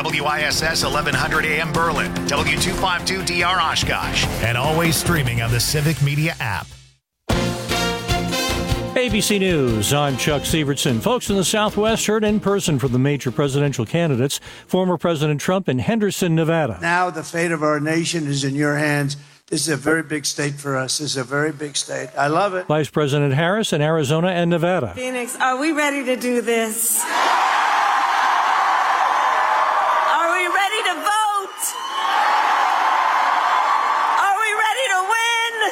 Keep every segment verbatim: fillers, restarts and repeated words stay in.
W I S S eleven hundred A M Berlin, W two fifty-two D R Oshkosh, and always streaming on the Civic Media app. A B C News, I'm Chuck Sievertson. Folks in the Southwest heard in person from the major presidential candidates, former President Trump in Henderson, Nevada. Now the fate of our nation is in your hands. This is a very big state for us. This is a very big state. I love it. Vice President Harris in Arizona and Nevada. Phoenix, are we ready to do this? Are we ready to vote? Are we ready to win?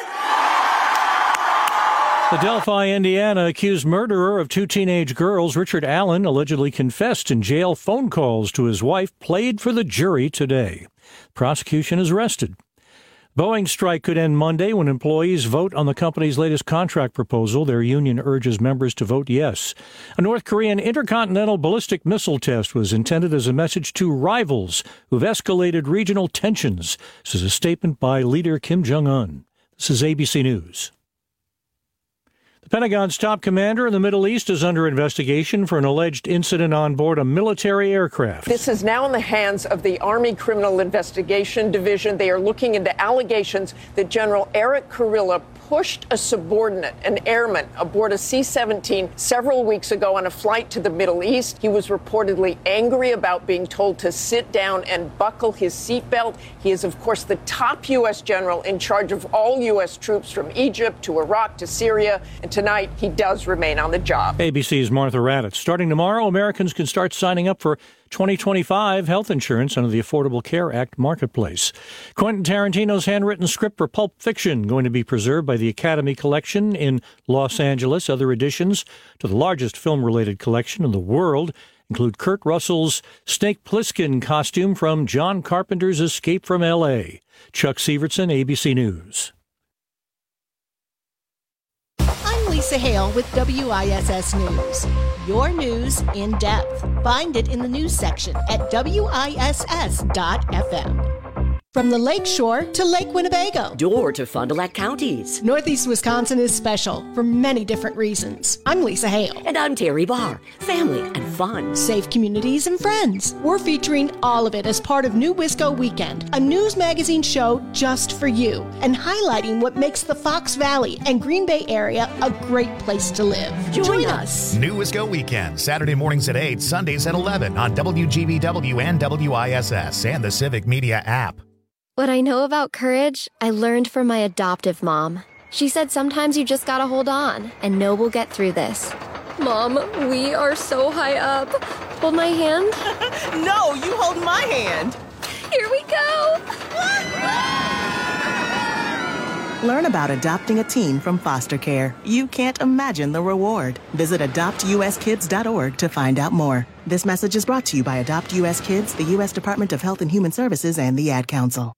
The Delphi, Indiana, accused murderer of two teenage girls, Richard Allen, allegedly confessed in jail. Phone calls to his wife played for the jury today. Prosecution is arrested. Boeing strike could end Monday when employees vote on the company's latest contract proposal. Their union urges members to vote yes. A North Korean intercontinental ballistic missile test was intended as a message to rivals who've escalated regional tensions. This is a statement by leader Kim Jong-un. This is A B C News. The Pentagon's top commander in the Middle East is under investigation for an alleged incident on board a military aircraft. This is now in the hands of the Army Criminal Investigation Division. They are looking into allegations that General Eric Kurilla pushed a subordinate, an airman, aboard a C seventeen several weeks ago on a flight to the Middle East. He was reportedly angry about being told to sit down and buckle his seatbelt. He is, of course, the top U S general in charge of all U S troops from Egypt to Iraq to Syria. And tonight, he does remain on the job. A B C's Martha Raddatz. Starting tomorrow, Americans can start signing up for twenty twenty-five health insurance under the Affordable Care Act marketplace. Quentin Tarantino's handwritten script for Pulp Fiction going to be preserved by the Academy Collection in Los Angeles. Other additions to the largest film-related collection in the world include Kurt Russell's Snake Plissken costume from John Carpenter's Escape from L A. Chuck Sievertson, A B C News. I'm Lisa Hale with W I S S News. Your news in depth. Find it in the news section at W I S S dot F M. From the Lake Shore to Lake Winnebago. Door to Fond du Lac counties. Northeast Wisconsin is special for many different reasons. I'm Lisa Hale. And I'm Terry Barr. Family and fun. Safe communities and friends. We're featuring all of it as part of New Wisco Weekend, a news magazine show just for you, and highlighting what makes the Fox Valley and Green Bay area a great place to live. Join, Join us. us. New Wisco Weekend, Saturday mornings at eight, Sundays at eleven on W G B W and W I S S and the Civic Media app. What I know about courage, I learned from my adoptive mom. She said sometimes you just gotta hold on and know we'll get through this. Mom, we are so high up. Hold my hand. No, you hold my hand. Here we go. Learn about adopting a teen from foster care. You can't imagine the reward. Visit adopt U S kids dot org to find out more. This message is brought to you by Adopt U S Kids, the U S Department of Health and Human Services, and the Ad Council.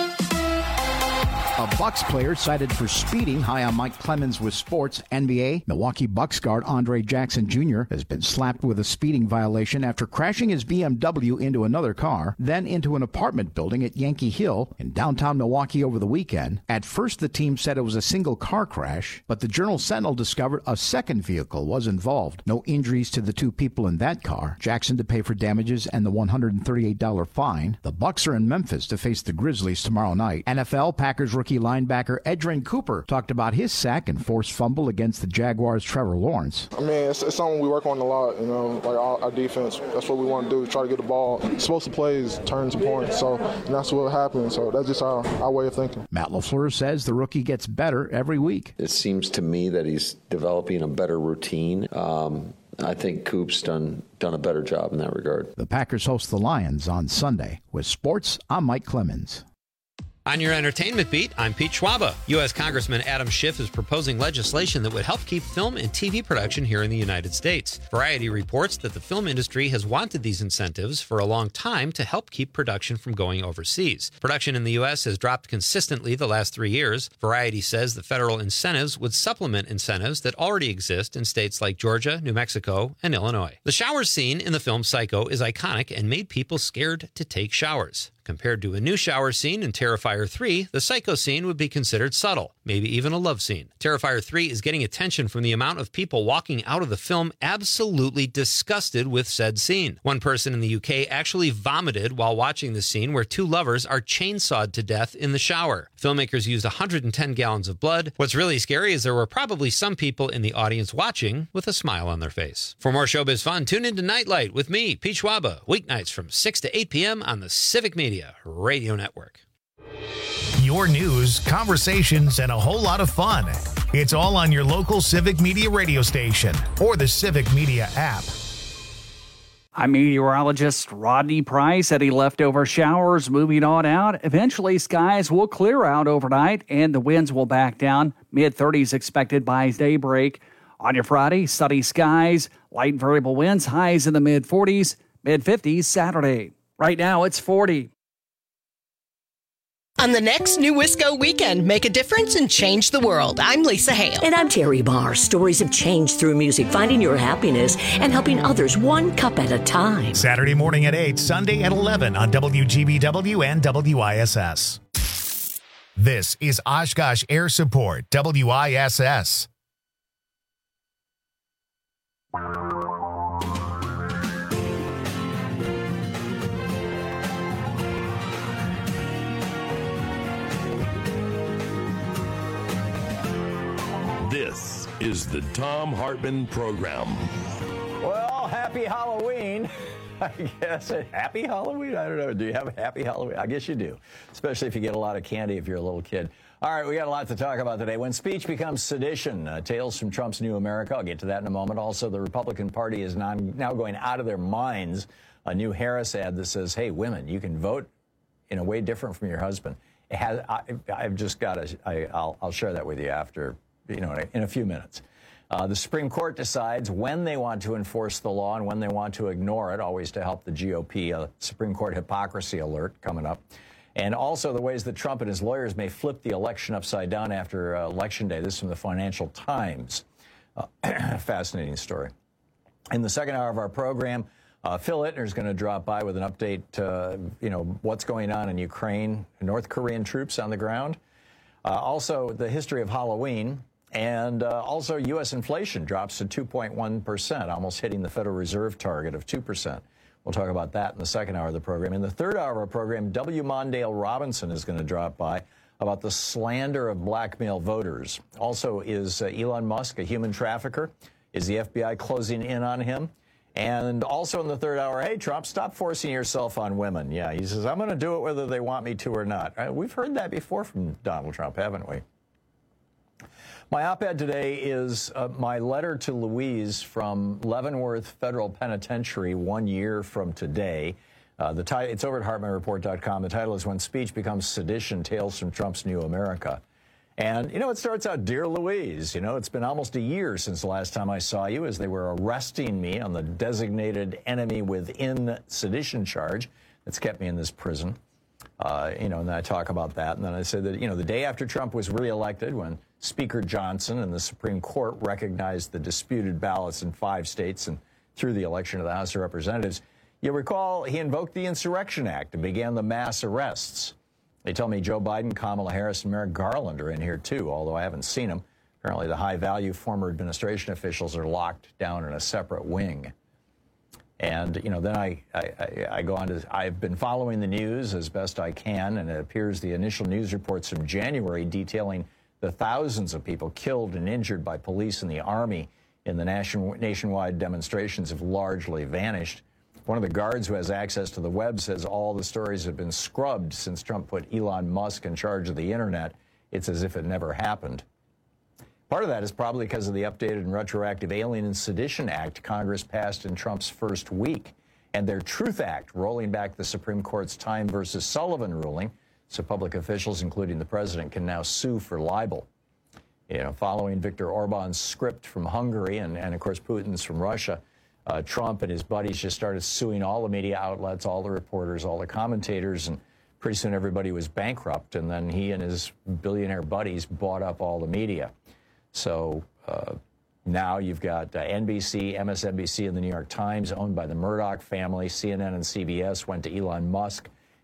A Bucks player cited for speeding. High on Mike Clemens with sports. N B A, Milwaukee Bucks guard Andre Jackson Junior has been slapped with a speeding violation after crashing his B M W into another car, then into an apartment building at Yankee Hill in downtown Milwaukee over the weekend. At first, the team said it was a single car crash, but the Journal Sentinel discovered a second vehicle was involved. No injuries to the two people in that car. Jackson to pay for damages and the one hundred thirty-eight dollars fine. The Bucks are in Memphis to face the Grizzlies tomorrow night. N F L, Packers rookie linebacker Edgerrin Cooper talked about his sack and forced fumble against the Jaguars' Trevor Lawrence. I mean, it's, it's something we work on a lot, you know, like our, our defense. That's what we want to do, try to get the ball. Explosive plays, turns and points, so and that's what happens. So that's just our, our way of thinking. Matt LaFleur says the rookie gets better every week. It seems to me that he's developing a better routine. Um, I think Coop's done done a better job in that regard. The Packers host the Lions on Sunday. With sports, I'm Mike Clemens. On your entertainment beat, I'm Pete Schwaba. U S Congressman Adam Schiff is proposing legislation that would help keep film and T V production here in the United States. Variety reports that the film industry has wanted these incentives for a long time to help keep production from going overseas. Production in the U S has dropped consistently the last three years. Variety says the federal incentives would supplement incentives that already exist in states like Georgia, New Mexico, and Illinois. The shower scene in the film Psycho is iconic and made people scared to take showers. Compared to a new shower scene in Terrifier three, the Psycho scene would be considered subtle, maybe even a love scene. Terrifier three is getting attention from the amount of people walking out of the film absolutely disgusted with said scene. One person in the U K actually vomited while watching the scene where two lovers are chainsawed to death in the shower. Filmmakers used one hundred ten gallons of blood. What's really scary is there were probably some people in the audience watching with a smile on their face. For more showbiz fun, tune into Nightlight with me, Pete Schwaba, weeknights from six to eight p.m. on the Civic Media Radio Network. Your news, conversations, and a whole lot of fun. It's all on your local Civic Media radio station or the Civic Media app. I'm meteorologist Rodney Price. Any leftover showers moving on out. Eventually, skies will clear out overnight and the winds will back down. mid thirties expected by daybreak. On your Friday, sunny skies, light variable winds, highs in the mid forties, mid fifties Saturday. Right now, it's forty. On the next New Wisco Weekend, make a difference and change the world. I'm Lisa Hale. And I'm Terry Barr. Stories of change through music, finding your happiness and helping others one cup at a time. Saturday morning at eight, Sunday at eleven on W G B W and W I S S. This is Oshkosh Air Support, W I S S. This is the Thom Hartmann Program. Well, happy Halloween. I guess. Happy Halloween? I don't know. Do you have a happy Halloween? I guess you do, especially if you get a lot of candy if you're a little kid. All right, we got a lot to talk about today. When speech becomes sedition, uh, tales from Trump's new America. I'll get to that in a moment. Also, the Republican Party is non, now going out of their minds. A new Harris ad that says, hey, women, you can vote in a way different from your husband. It has, I, I've just got to, I, I'll, I'll share that with you after, you know, in a, in a few minutes. Uh, the Supreme Court decides when they want to enforce the law and when they want to ignore it, always to help the G O P. A Supreme Court hypocrisy alert coming up. And also the ways that Trump and his lawyers may flip the election upside down after uh, Election Day. This is from the Financial Times. Uh, fascinating story. In the second hour of our program, uh, Phil Ittner is going to drop by with an update, uh, you know, what's going on in Ukraine, North Korean troops on the ground. Uh, also, the history of Halloween. And uh, also, U S inflation drops to two point one percent, almost hitting the Federal Reserve target of two percent. We'll talk about that in the second hour of the program. In the third hour of our program, W. Mondale Robinson is going to drop by about the slander of blackmail voters. Also, is uh, Elon Musk a human trafficker? Is the F B I closing in on him? And also in the third hour, hey, Trump, stop forcing yourself on women. Yeah, he says, I'm going to do it whether they want me to or not. Uh, we've heard that before from Donald Trump, haven't we? My op-ed today is uh, my letter to Louise from Leavenworth Federal Penitentiary one year from today. Uh, the ti- it's over at Hartmann Report dot com. The title is When Speech Becomes Sedition, Tales from Trump's New America. And, you know, it starts out, Dear Louise, you know, it's been almost a year since the last time I saw you as they were arresting me on the designated enemy within sedition charge that's kept me in this prison. Uh, you know, and then I talk about that. And then I said that, you know, the day after Trump was reelected, when Speaker Johnson and the Supreme Court recognized the disputed ballots in five states and through the election of the House of Representatives, you recall he invoked the Insurrection Act and began the mass arrests. They tell me Joe Biden, Kamala Harris, and Merrick Garland are in here, too, although I haven't seen them. Apparently, the high-value former administration officials are locked down in a separate wing. And, you know, then I, I, I go on to, I've been following the news as best I can, and it appears the initial news reports from January detailing the thousands of people killed and injured by police and the Army in the nation, nationwide demonstrations have largely vanished. One of the guards who has access to the web says all the stories have been scrubbed since Trump put Elon Musk in charge of the internet. It's as if it never happened. Part of that is probably because of the updated and retroactive Alien and Sedition Act Congress passed in Trump's first week, and their Truth Act rolling back the Supreme Court's Time versus Sullivan ruling, so public officials, including the president, can now sue for libel. You know, following Viktor Orban's script from Hungary and, and of course, Putin's from Russia, uh, Trump and his buddies just started suing all the media outlets, all the reporters, all the commentators, and pretty soon everybody was bankrupt, and then he and his billionaire buddies bought up all the media. So uh, now you've got uh, N B C, M S N B C, and the New York Times owned by the Murdoch family. C N N and C B S went to Elon Musk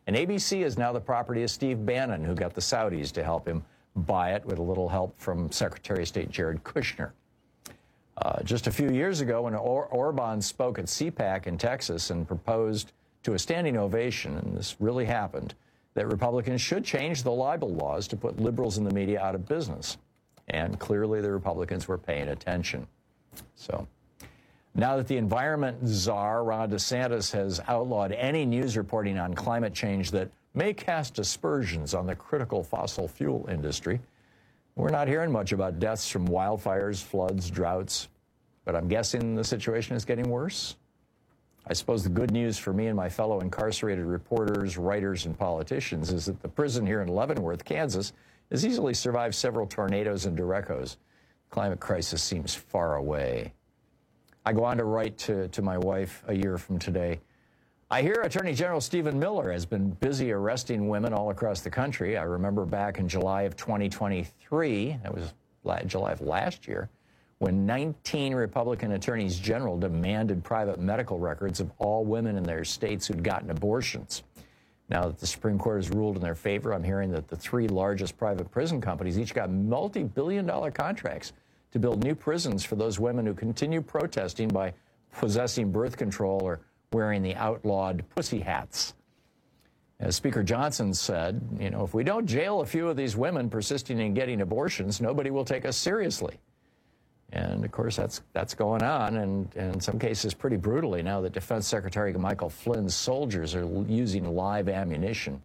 And A B C is now the property of Steve Bannon, who got the Saudis to help him buy it with a little help from Secretary of State Jared Kushner. Uh, just a few years ago, when or- Orban spoke at CPAC in Texas and proposed to a standing ovation, and this really happened, that Republicans should change the libel laws to put liberals in the media out of business. And clearly the Republicans were paying attention. So now that the environment czar, Ron DeSantis, has outlawed any news reporting on climate change that may cast aspersions on the critical fossil fuel industry, we're not hearing much about deaths from wildfires, floods, droughts. But I'm guessing the situation is getting worse. I suppose the good news for me and my fellow incarcerated reporters, writers, and politicians is that the prison here in Leavenworth, Kansas, has easily survived several tornadoes and derechos. The climate crisis seems far away. I go on to write to, to my wife a year from today. I hear Attorney General Stephen Miller has been busy arresting women all across the country. I remember back in July of twenty twenty-three, that was July of last year, when nineteen Republican attorneys general demanded private medical records of all women in their states who'd gotten abortions. Now that the Supreme Court has ruled in their favor, I'm hearing that the three largest private prison companies each got multi-billion dollar contracts to build new prisons for those women who continue protesting by possessing birth control or wearing the outlawed pussy hats. As Speaker Johnson said, you know, if we don't jail a few of these women persisting in getting abortions, nobody will take us seriously. And, of course, that's that's going on, and, and in some cases pretty brutally now that Defense Secretary Michael Flynn's soldiers are using live ammunition.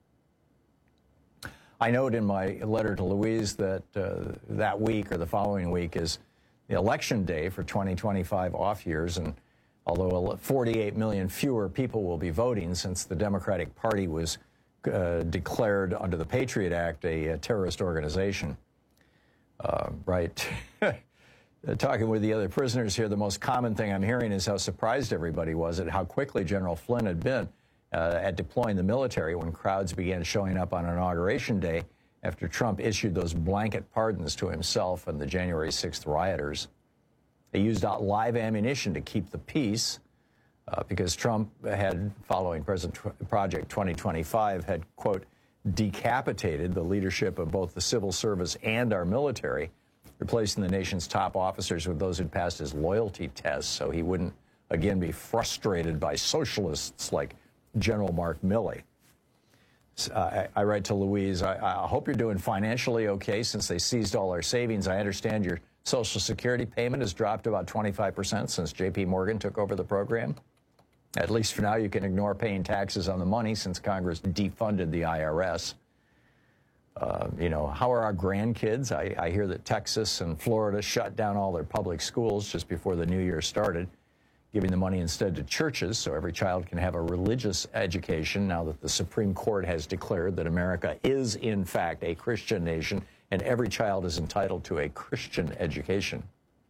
I note in my letter to Louise that uh, that week or the following week is the election day for twenty twenty-five off years, and although forty-eight million fewer people will be voting since the Democratic Party was uh, declared under the Patriot Act a, a terrorist organization. Uh, right. Uh, talking with the other prisoners here, the most common thing I'm hearing is how surprised everybody was at how quickly General Flynn had been uh, at deploying the military when crowds began showing up on Inauguration Day after Trump issued those blanket pardons to himself and the January sixth rioters. They used live ammunition to keep the peace uh, because Trump had, following President Project twenty twenty-five, had, quote, decapitated the leadership of both the civil service and our military, replacing the nation's top officers with those who'd passed his loyalty tests so he wouldn't again be frustrated by socialists like General Mark Milley. Uh, I, I write to Louise, I, I hope you're doing financially okay since they seized all our savings. I understand your Social Security payment has dropped about twenty-five percent since J P Morgan took over the program. At least for now, you can ignore paying taxes on the money since Congress defunded the I R S. Uh, you know, how are our grandkids? I, I hear that Texas and Florida shut down all their public schools just before the new year started, giving the money instead to churches so every child can have a religious education now that the Supreme Court has declared that America is, in fact, a Christian nation and every child is entitled to a Christian education.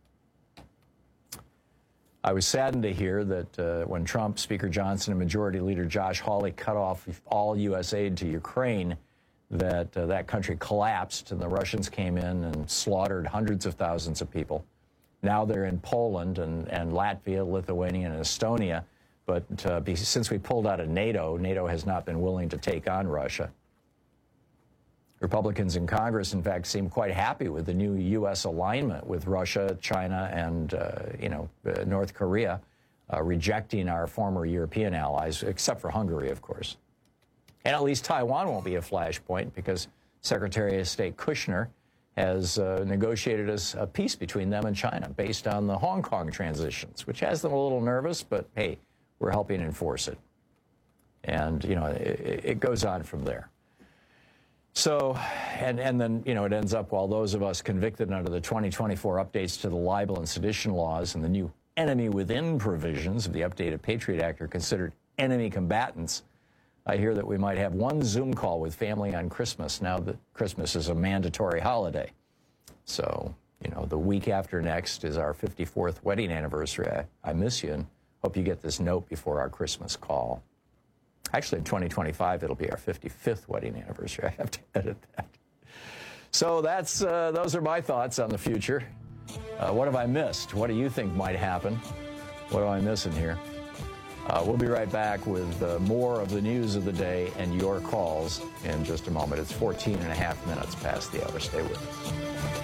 I was saddened to hear that uh, when Trump, Speaker Johnson, and Majority Leader Josh Hawley cut off all U S aid to Ukraine, that uh, that country collapsed and the Russians came in and slaughtered hundreds of thousands of people. Now they're in Poland and, and Latvia, Lithuania, and Estonia. But uh, be, since we pulled out of NATO, NATO has not been willing to take on Russia. Republicans in Congress, in fact, seem quite happy with the new U S alignment with Russia, China, and, uh, you know, uh, North Korea, uh, rejecting our former European allies, except for Hungary, of course. And at least Taiwan won't be a flashpoint because Secretary of State Kushner has uh, negotiated a, a peace between them and China based on the Hong Kong transitions, which has them a little nervous, but hey, we're helping enforce it. And, you know, it, it goes on from there. So, and, and then, you know, it ends up while those of us convicted under the twenty twenty-four updates to the libel and sedition laws and the new enemy within provisions of the updated Patriot Act are considered enemy combatants, I hear that we might have one Zoom call with family on Christmas now that Christmas is a mandatory holiday. So, you know, the week after next is our fifty-fourth wedding anniversary. I, I miss you and hope you get this note before our Christmas call. Actually, in twenty twenty-five, it'll be our fifty-fifth wedding anniversary. I have to edit that. So that's uh, those are my thoughts on the future. Uh, what have I missed? What do you think might happen? What am I missing here? Uh, we'll be right back with uh, more of the news of the day and your calls in just a moment. It's fourteen and a half minutes past the hour. Stay with us.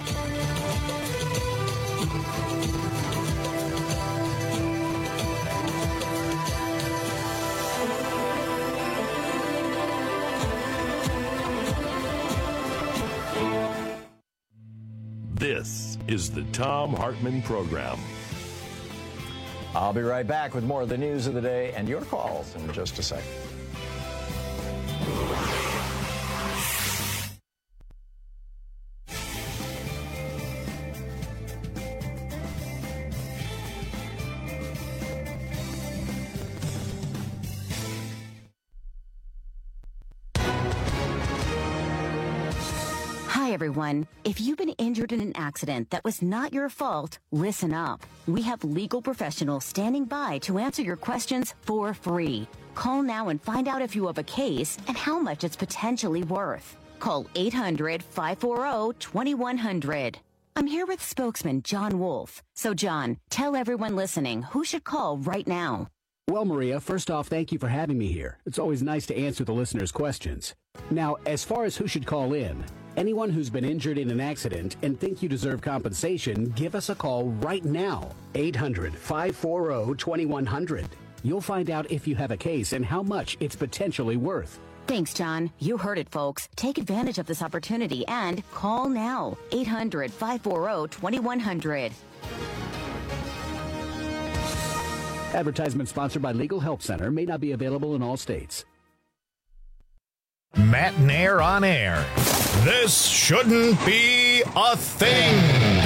This is the Thom Hartmann Program. I'll be right back with more of the news of the day and your calls in just a second. Hi, everyone. If you've been injured in an accident that was not your fault, listen up. We have legal professionals standing by to answer your questions for free. Call now and find out if you have a case and how much it's potentially worth. Call eight hundred, five four zero, two one zero zero. I'm here with spokesman John Wolf. So, John, tell everyone listening who should call right now. Well, Maria, first off, thank you for having me here. It's always nice to answer the listeners' questions. Now, as far as who should call in, anyone who's been injured in an accident and think you deserve compensation, give us a call right now. eight hundred, five four zero, two one zero zero. You'll find out if you have a case and how much it's potentially worth. Thanks, John. You heard it, folks. Take advantage of this opportunity and call now. eight hundred, five four zero, two one zero zero. Advertisement sponsored by Legal Help Center. May not be available in all states. Matt Nair on air. This shouldn't be a thing.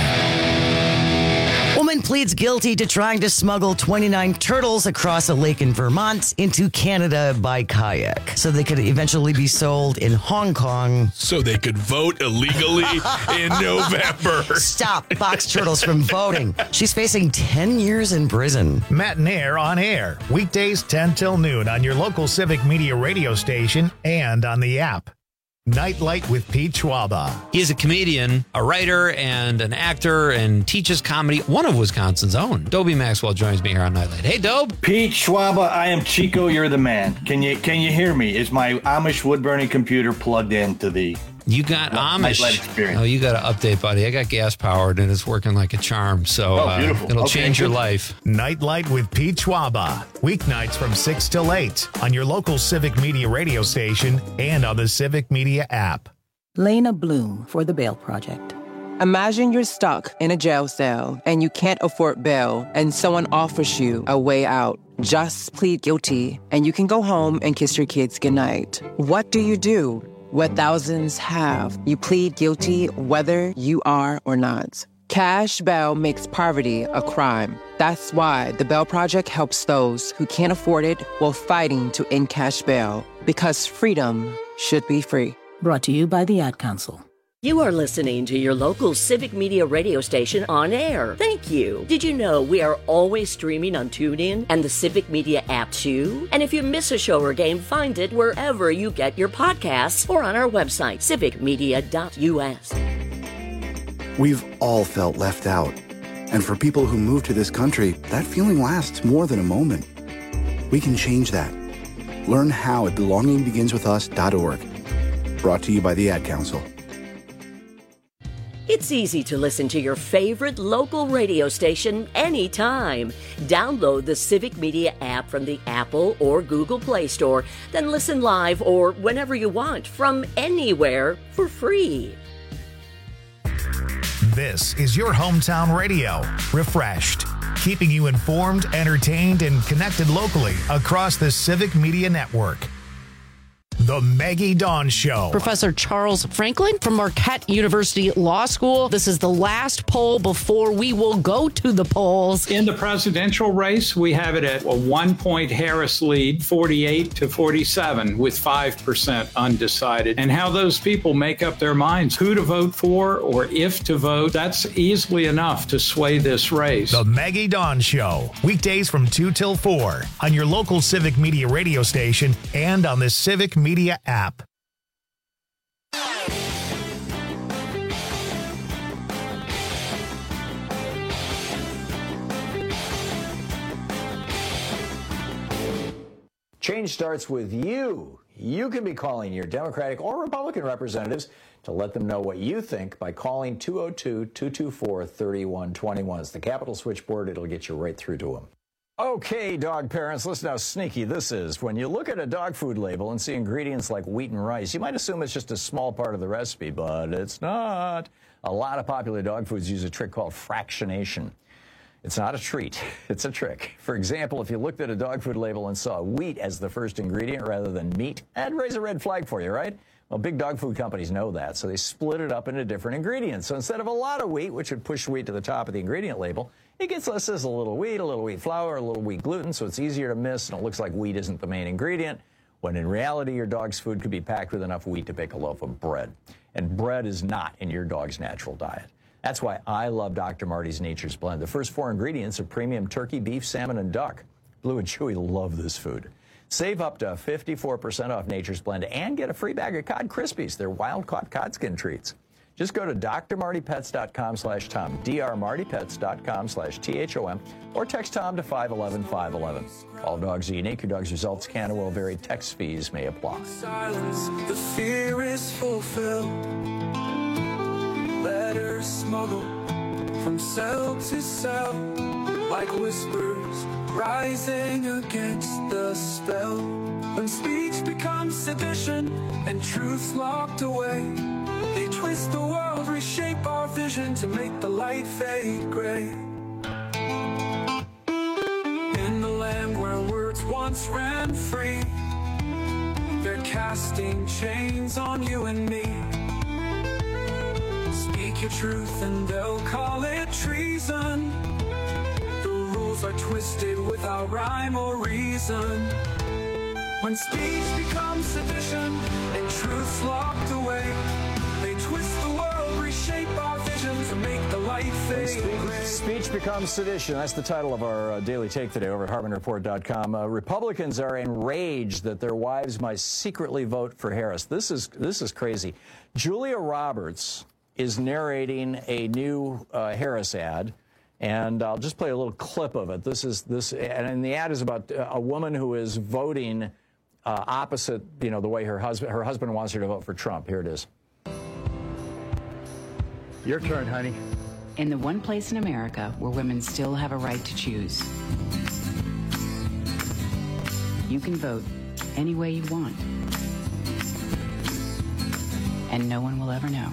Woman pleads guilty to trying to smuggle twenty-nine turtles across a lake in Vermont into Canada by kayak so they could eventually be sold in Hong Kong. So they could vote illegally in November. Stop box turtles from voting. She's facing ten years in prison. Matt Nair on air. Weekdays ten till noon on your local Civic Media radio station and on the app. Nightlight with Pete Schwaba. He is a comedian, a writer, and an actor, and teaches comedy. One of Wisconsin's own. Dobie Maxwell joins me here on Nightlight. Hey, Dobe. Pete Schwaba, I am Chico. You're the man. Can you can you hear me? Is my Amish wood burning computer plugged into the? You got Amish. Nightlight experience. Oh, you got to update, buddy. I got gas powered and it's working like a charm. So oh, beautiful. uh, it'll okay, change good. your life. Nightlight with Pete Schwaba. Weeknights from six till eight on your local Civic Media radio station and on the Civic Media app. Lena Bloom for the Bail Project. Imagine you're stuck in a jail cell and you can't afford bail and someone offers you a way out. Just plead guilty and you can go home and kiss your kids goodnight. What do you do? What thousands have. You plead guilty whether you are or not. Cash bail makes poverty a crime. That's why the Bail Project helps those who can't afford it while fighting to end cash bail. Because freedom should be free. Brought to you by the Ad Council. You are listening to your local Civic Media radio station on air. Thank you. Did you know we are always streaming on TuneIn and the Civic Media app too? And if you miss a show or game, find it wherever you get your podcasts or on our website, civic media dot u s. We've all felt left out. And for people who move to this country, that feeling lasts more than a moment. We can change that. Learn how at belonging begins with us dot org. Brought to you by the Ad Council. It's easy to listen to your favorite local radio station anytime. Download the Civic Media app from the Apple or Google Play Store, then listen live or whenever you want from anywhere for free. This is your hometown radio, refreshed, keeping you informed, entertained, and connected locally across the Civic Media Network. The Maggie Dawn Show. Professor Charles Franklin from Marquette University Law School. This is the last poll before we will go to the polls. In the presidential race, we have it at a one-point Harris lead, forty-eight to forty-seven, with five percent undecided. And how those people make up their minds who to vote for or if to vote, that's easily enough to sway this race. The Maggie Dawn Show. Weekdays from two till four on your local Civic Media radio station and on the Civic Media app. Change starts with you. You can be calling your Democratic or Republican representatives to let them know what you think by calling two oh two, two two four, three one two one. It's the Capitol switchboard. It'll get you right through to them. Okay, dog parents, listen how sneaky this is. When you look at a dog food label and see ingredients like wheat and rice, you might assume it's just a small part of the recipe, but it's not. A lot of popular dog foods use a trick called fractionation. It's not a treat, it's a trick. For example, if you looked at a dog food label and saw wheat as the first ingredient rather than meat, that'd raise a red flag for you, right? Well, big dog food companies know that, so they split it up into different ingredients. So instead of a lot of wheat, which would push wheat to the top of the ingredient label, it gets listed as a little wheat, a little wheat flour, a little wheat gluten, so it's easier to miss, and it looks like wheat isn't the main ingredient, when in reality, your dog's food could be packed with enough wheat to bake a loaf of bread. And bread is not in your dog's natural diet. That's why I love Doctor Marty's Nature's Blend. The first four ingredients are premium turkey, beef, salmon, and duck. Blue and Chewy love this food. Save up to fifty-four percent off Nature's Blend and get a free bag of Cod Krispies. They're wild-caught cod skin treats. Just go to d r marty pets dot com slash tom, d r marty pets dot com slash T H O M, or text Tom to five one one, five one one. All dogs are unique. Your dog's results can and will vary. Text fees may apply. Silence, the fear is fulfilled. Letters smuggled from cell to cell, like whispers rising against the spell. When speech becomes sedition and truth's locked away, they twist the world, reshape our vision to make the light fade gray. In the land where words once ran free, they're casting chains on you and me. Speak your truth and they'll call it treason. The rules are twisted without rhyme or reason. When speech becomes sedition and truth's locked away, they twist the world, reshape our vision to make the light fade gray. Speech becomes sedition. That's the title of our uh, daily take today over at Harbin Report dot com. Uh, Republicans are enraged that their wives might secretly vote for Harris. This is this is crazy. Julia Roberts is narrating a new uh, Harris ad, and I'll just play a little clip of it. This is this, and the ad is about a woman who is voting uh, opposite, you know, the way her husband her husband wants her to vote for Trump. Here it is. Your turn, honey. In the one place in America where women still have a right to choose, you can vote any way you want, and no one will ever know.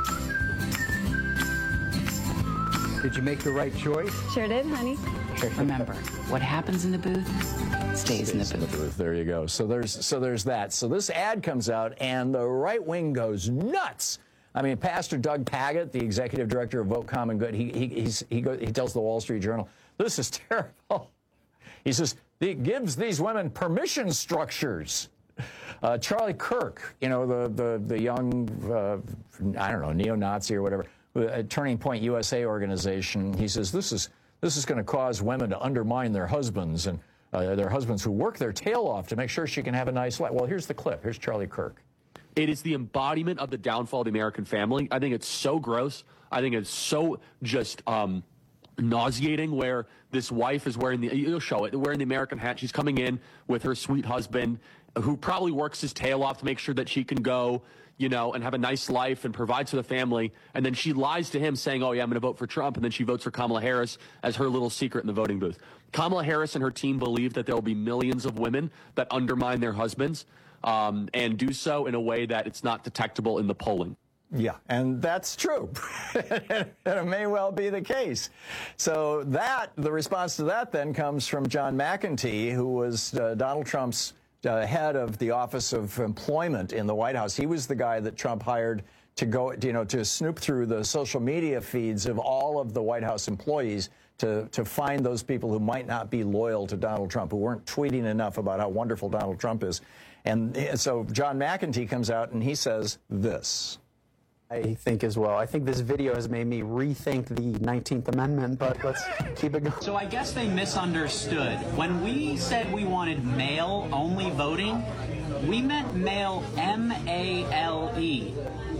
Did you make the right choice? Sure did, honey. Remember, what happens in the booth stays, stays in the booth. In the booth. There you go. So there's so there's that. So this ad comes out, and the right wing goes nuts. I mean, Pastor Doug Pagitt, the executive director of Vote Common Good, he he he's, he, goes, he tells the Wall Street Journal, "This is terrible." He says it gives these women permission structures. Uh, Charlie Kirk, you know, the the the young uh, I don't know neo-Nazi or whatever. A Turning Point U S A organization, he says this is this is going to cause women to undermine their husbands and uh, their husbands who work their tail off to make sure she can have a nice life. Well, here's the clip. Here's Charlie Kirk. It is the embodiment of the downfall of the American family. I think it's so gross. I think it's so just um, nauseating where this wife is wearing the, you'll show it, wearing the American hat. She's coming in with her sweet husband who probably works his tail off to make sure that she can go, you know, and have a nice life and provides for the family. And then she lies to him saying, oh, yeah, I'm going to vote for Trump. And then she votes for Kamala Harris as her little secret in the voting booth. Kamala Harris and her team believe that there will be millions of women that undermine their husbands um, and do so in a way that it's not detectable in the polling. Yeah, and that's true. It may well be the case. So that, the response to that then comes from John McEntee, who was uh, Donald Trump's Uh, head of the Office of Employment in the White House. He was the guy that Trump hired to go, you know, to snoop through the social media feeds of all of the White House employees to, to find those people who might not be loyal to Donald Trump, who weren't tweeting enough about how wonderful Donald Trump is. And so John McEntee comes out and he says this. I think as well. I think this video has made me rethink the nineteenth Amendment, but let's keep it going. So I guess they misunderstood. When we said we wanted male-only voting, we meant male M A L E.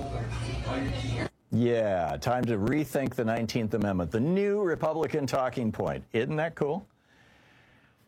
Yeah, time to rethink the nineteenth Amendment, the new Republican talking point. Isn't that cool?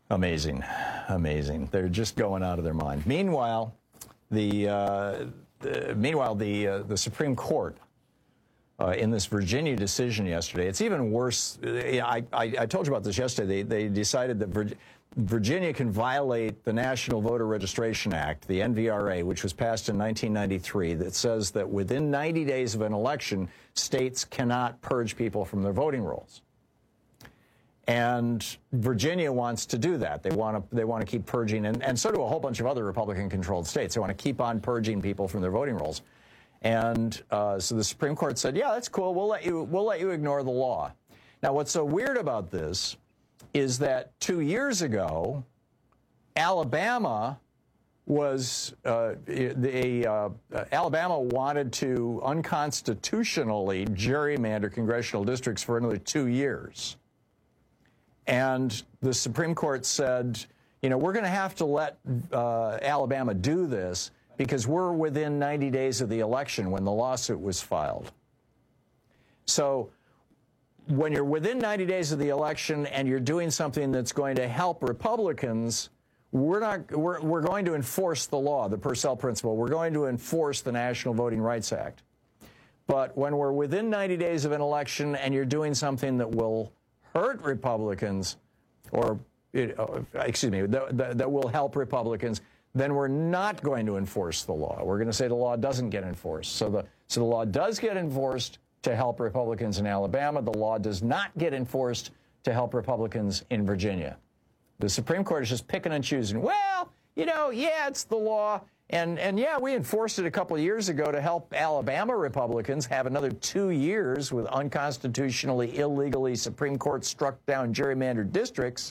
Amazing. Amazing. They're just going out of their mind. Meanwhile, the, uh, the meanwhile the uh, the Supreme Court uh, in this Virginia decision yesterday, it's even worse. I, I, I told you about this yesterday. They, they decided that Vir- Virginia can violate the National Voter Registration Act, the N V R A, which was passed in nineteen ninety-three, that says that within ninety days of an election, states cannot purge people from their voting rolls. And Virginia wants to do that. They want to they want to keep purging, and, and so do a whole bunch of other Republican-controlled states. They want to keep on purging people from their voting rolls. And uh, so the Supreme Court said, yeah, that's cool. We'll let you we'll let you ignore the law. Now, what's so weird about this is that two years ago, Alabama was uh, the uh, Alabama wanted to unconstitutionally gerrymander congressional districts for another two years. And the Supreme Court said, you know, we're going to have to let uh, Alabama do this because we're within ninety days of the election when the lawsuit was filed. So when you're within ninety days of the election and you're doing something that's going to help Republicans, we're not we're, we're going to enforce the law, the Purcell principle. We're going to enforce the National Voting Rights Act. But when we're within ninety days of an election and you're doing something that will hurt Republicans, or it, uh, excuse me, that, that, that will help Republicans, then we're not going to enforce the law. We're going to say the law doesn't get enforced. So the so the law does get enforced to help Republicans in Alabama. The law does not get enforced to help Republicans in Virginia. The Supreme Court is just picking and choosing. Well, you know, yeah, it's the law. And, and yeah, we enforced it a couple of years ago to help Alabama Republicans have another two years with unconstitutionally, illegally Supreme Court struck down gerrymandered districts.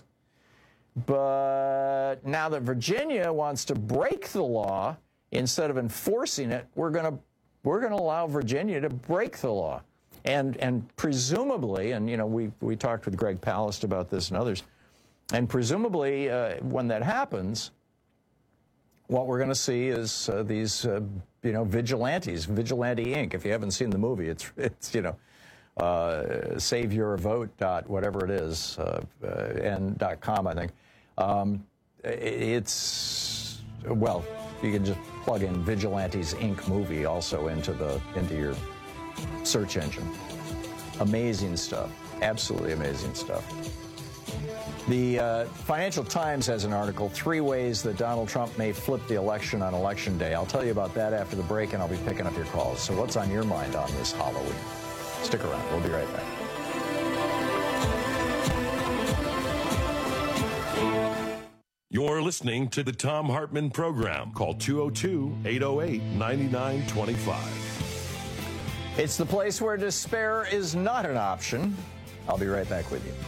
But now that Virginia wants to break the law instead of enforcing it, we're going to we're going to allow Virginia to break the law. And and presumably, and you know, we we talked with Greg Palast about this and others, and presumably uh, when that happens, what we're going to see is uh, these, uh, you know, vigilantes, Vigilante Incorporated. If you haven't seen the movie, it's, it's you know, uh, save your vote dot whatever it is, uh, uh, and dot com, I think. Um, it's, well, you can just plug in Vigilantes Incorporated movie also into the into your search engine. Amazing stuff. Absolutely amazing stuff. The uh, Financial Times has an article, Three Ways That Donald Trump May Flip the Election on Election Day. I'll tell you about that after the break, and I'll be picking up your calls. So what's on your mind on this Halloween? Stick around. We'll be right back. You're listening to the Thom Hartmann Program. Call two oh two, eight oh eight, nine nine two five. It's the place where despair is not an option. I'll be right back with you.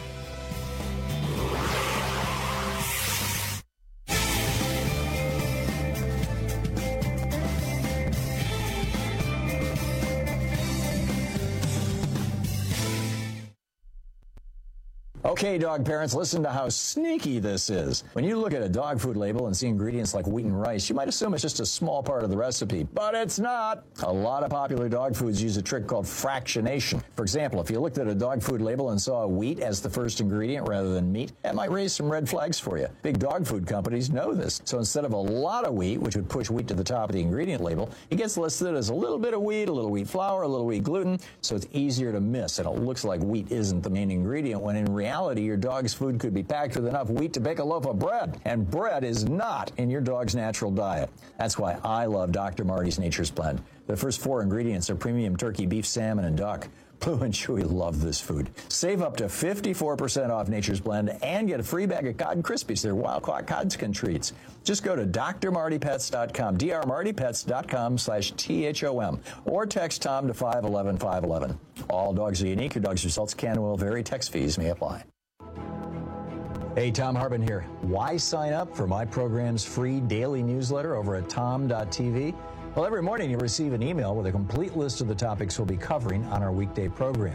Okay, dog parents, listen to how sneaky this is. When you look at a dog food label and see ingredients like wheat and rice, you might assume it's just a small part of the recipe, but it's not. A lot of popular dog foods use a trick called fractionation. For example, if you looked at a dog food label and saw wheat as the first ingredient rather than meat, that might raise some red flags for you. Big dog food companies know this. So instead of a lot of wheat, which would push wheat to the top of the ingredient label, it gets listed as a little bit of wheat, a little wheat flour, a little wheat gluten, so it's easier to miss, and it looks like wheat isn't the main ingredient, when in reality, your dog's food could be packed with enough wheat to bake a loaf of bread, and bread is not in your dog's natural diet. That's why I love Doctor Marty's Nature's Blend. The first four ingredients are premium turkey, beef, salmon, and duck. Blue and Chewy love this food. Save up to fifty-four percent off Nature's Blend and get a free bag of Cod Krispies. They're wild caught Codskin treats. Just go to D R Marty Pets dot com, D R Marty Pets dot com slash T H O M, or text Tom to five one one, five one one. All dogs are unique. Your dog's results can and will vary. Text fees may apply. Hey, Thom Hartmann here. Why sign up for my program's free daily newsletter over at tom dot t v? Well, every morning you'll receive an email with a complete list of the topics we'll be covering on our weekday program.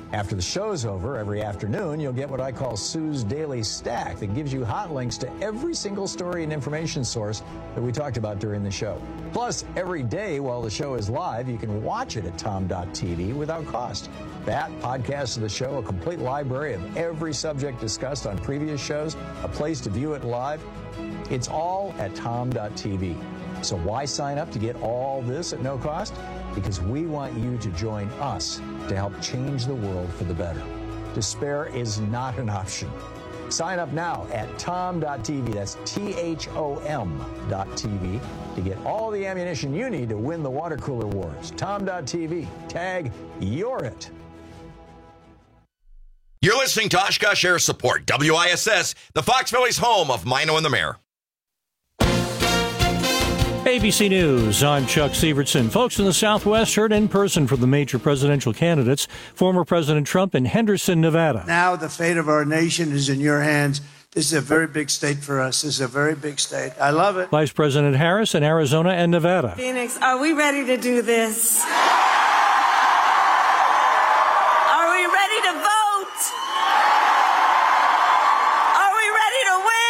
After the show's over, every afternoon, you'll get what I call Sue's Daily Stack that gives you hot links to every single story and information source that we talked about during the show. Plus, every day while the show is live, you can watch it at tom dot t v without cost. That, podcasts of the show, a complete library of every subject discussed on previous shows, a place to view it live. It's all at tom dot t v. So why sign up to get all this at no cost? Because we want you to join us to help change the world for the better. Despair is not an option. Sign up now at tom dot t v. That's T H O M dot T V to get all the ammunition you need to win the water cooler wars. tom dot t v. Tag You're It. You're listening to Oshkosh Air Support, W I S S, the Fox Valley's home of Mino and the Mayor. A B C News, I'm Chuck Sievertson. Folks in the Southwest heard in person from the major presidential candidates, former President Trump in Henderson, Nevada. Now the fate of our nation is in your hands. This is a very big state for us. This is a very big state. I love it. Vice President Harris in Arizona and Nevada. Phoenix, are we ready to do this? Are we ready to vote? Are we ready to win?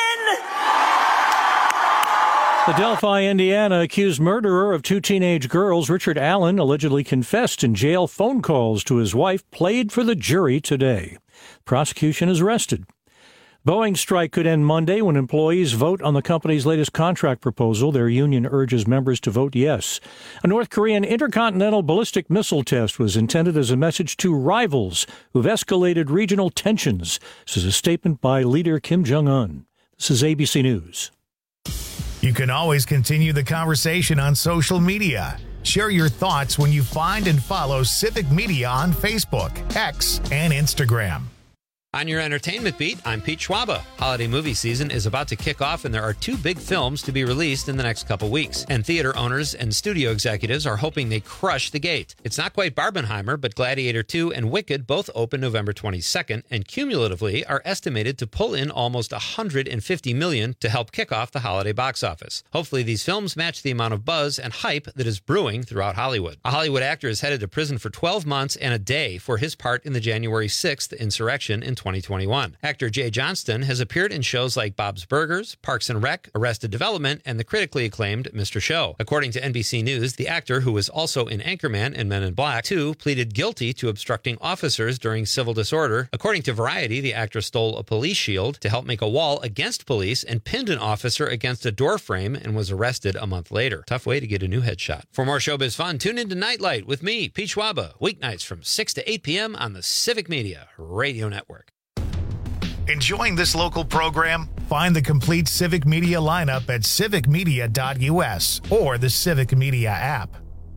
The Delphi, Indiana, accused murderer of two teenage girls, Richard Allen, allegedly confessed in jail phone calls to his wife, played for the jury today. Prosecution is arrested. Boeing strike could end Monday when employees vote on the company's latest contract proposal. Their union urges members to vote yes. A North Korean intercontinental ballistic missile test was intended as a message to rivals who've escalated regional tensions. This is a statement by leader Kim Jong-un. This is A B C News. You can always continue the conversation on social media. Share your thoughts when you find and follow Civic Media on Facebook, X, and Instagram. On your entertainment beat, I'm Pete Schwaba. Holiday movie season is about to kick off, and there are two big films to be released in the next couple weeks. And theater owners and studio executives are hoping they crush the gate. It's not quite Barbenheimer, but Gladiator two and Wicked both open November twenty-second, and cumulatively are estimated to pull in almost one hundred fifty million dollars to help kick off the holiday box office. Hopefully these films match the amount of buzz and hype that is brewing throughout Hollywood. A Hollywood actor is headed to prison for twelve months and a day for his part in the January sixth insurrection in twenty twenty-one. Actor Jay Johnston has appeared in shows like Bob's Burgers, Parks and Rec, Arrested Development, and the critically acclaimed Mister Show. According to N B C News, the actor, who was also in Anchorman and Men in Black two, pleaded guilty to obstructing officers during civil disorder. According to Variety, the actor stole a police shield to help make a wall against police and pinned an officer against a door frame and was arrested a month later. Tough way to get a new headshot. For more showbiz fun, tune into Nightlight with me, Pete Schwaba, weeknights from six to eight p.m. on the Civic Media Radio Network. Enjoying this local program? Find the complete Civic Media lineup at civic media dot u s or the Civic Media app.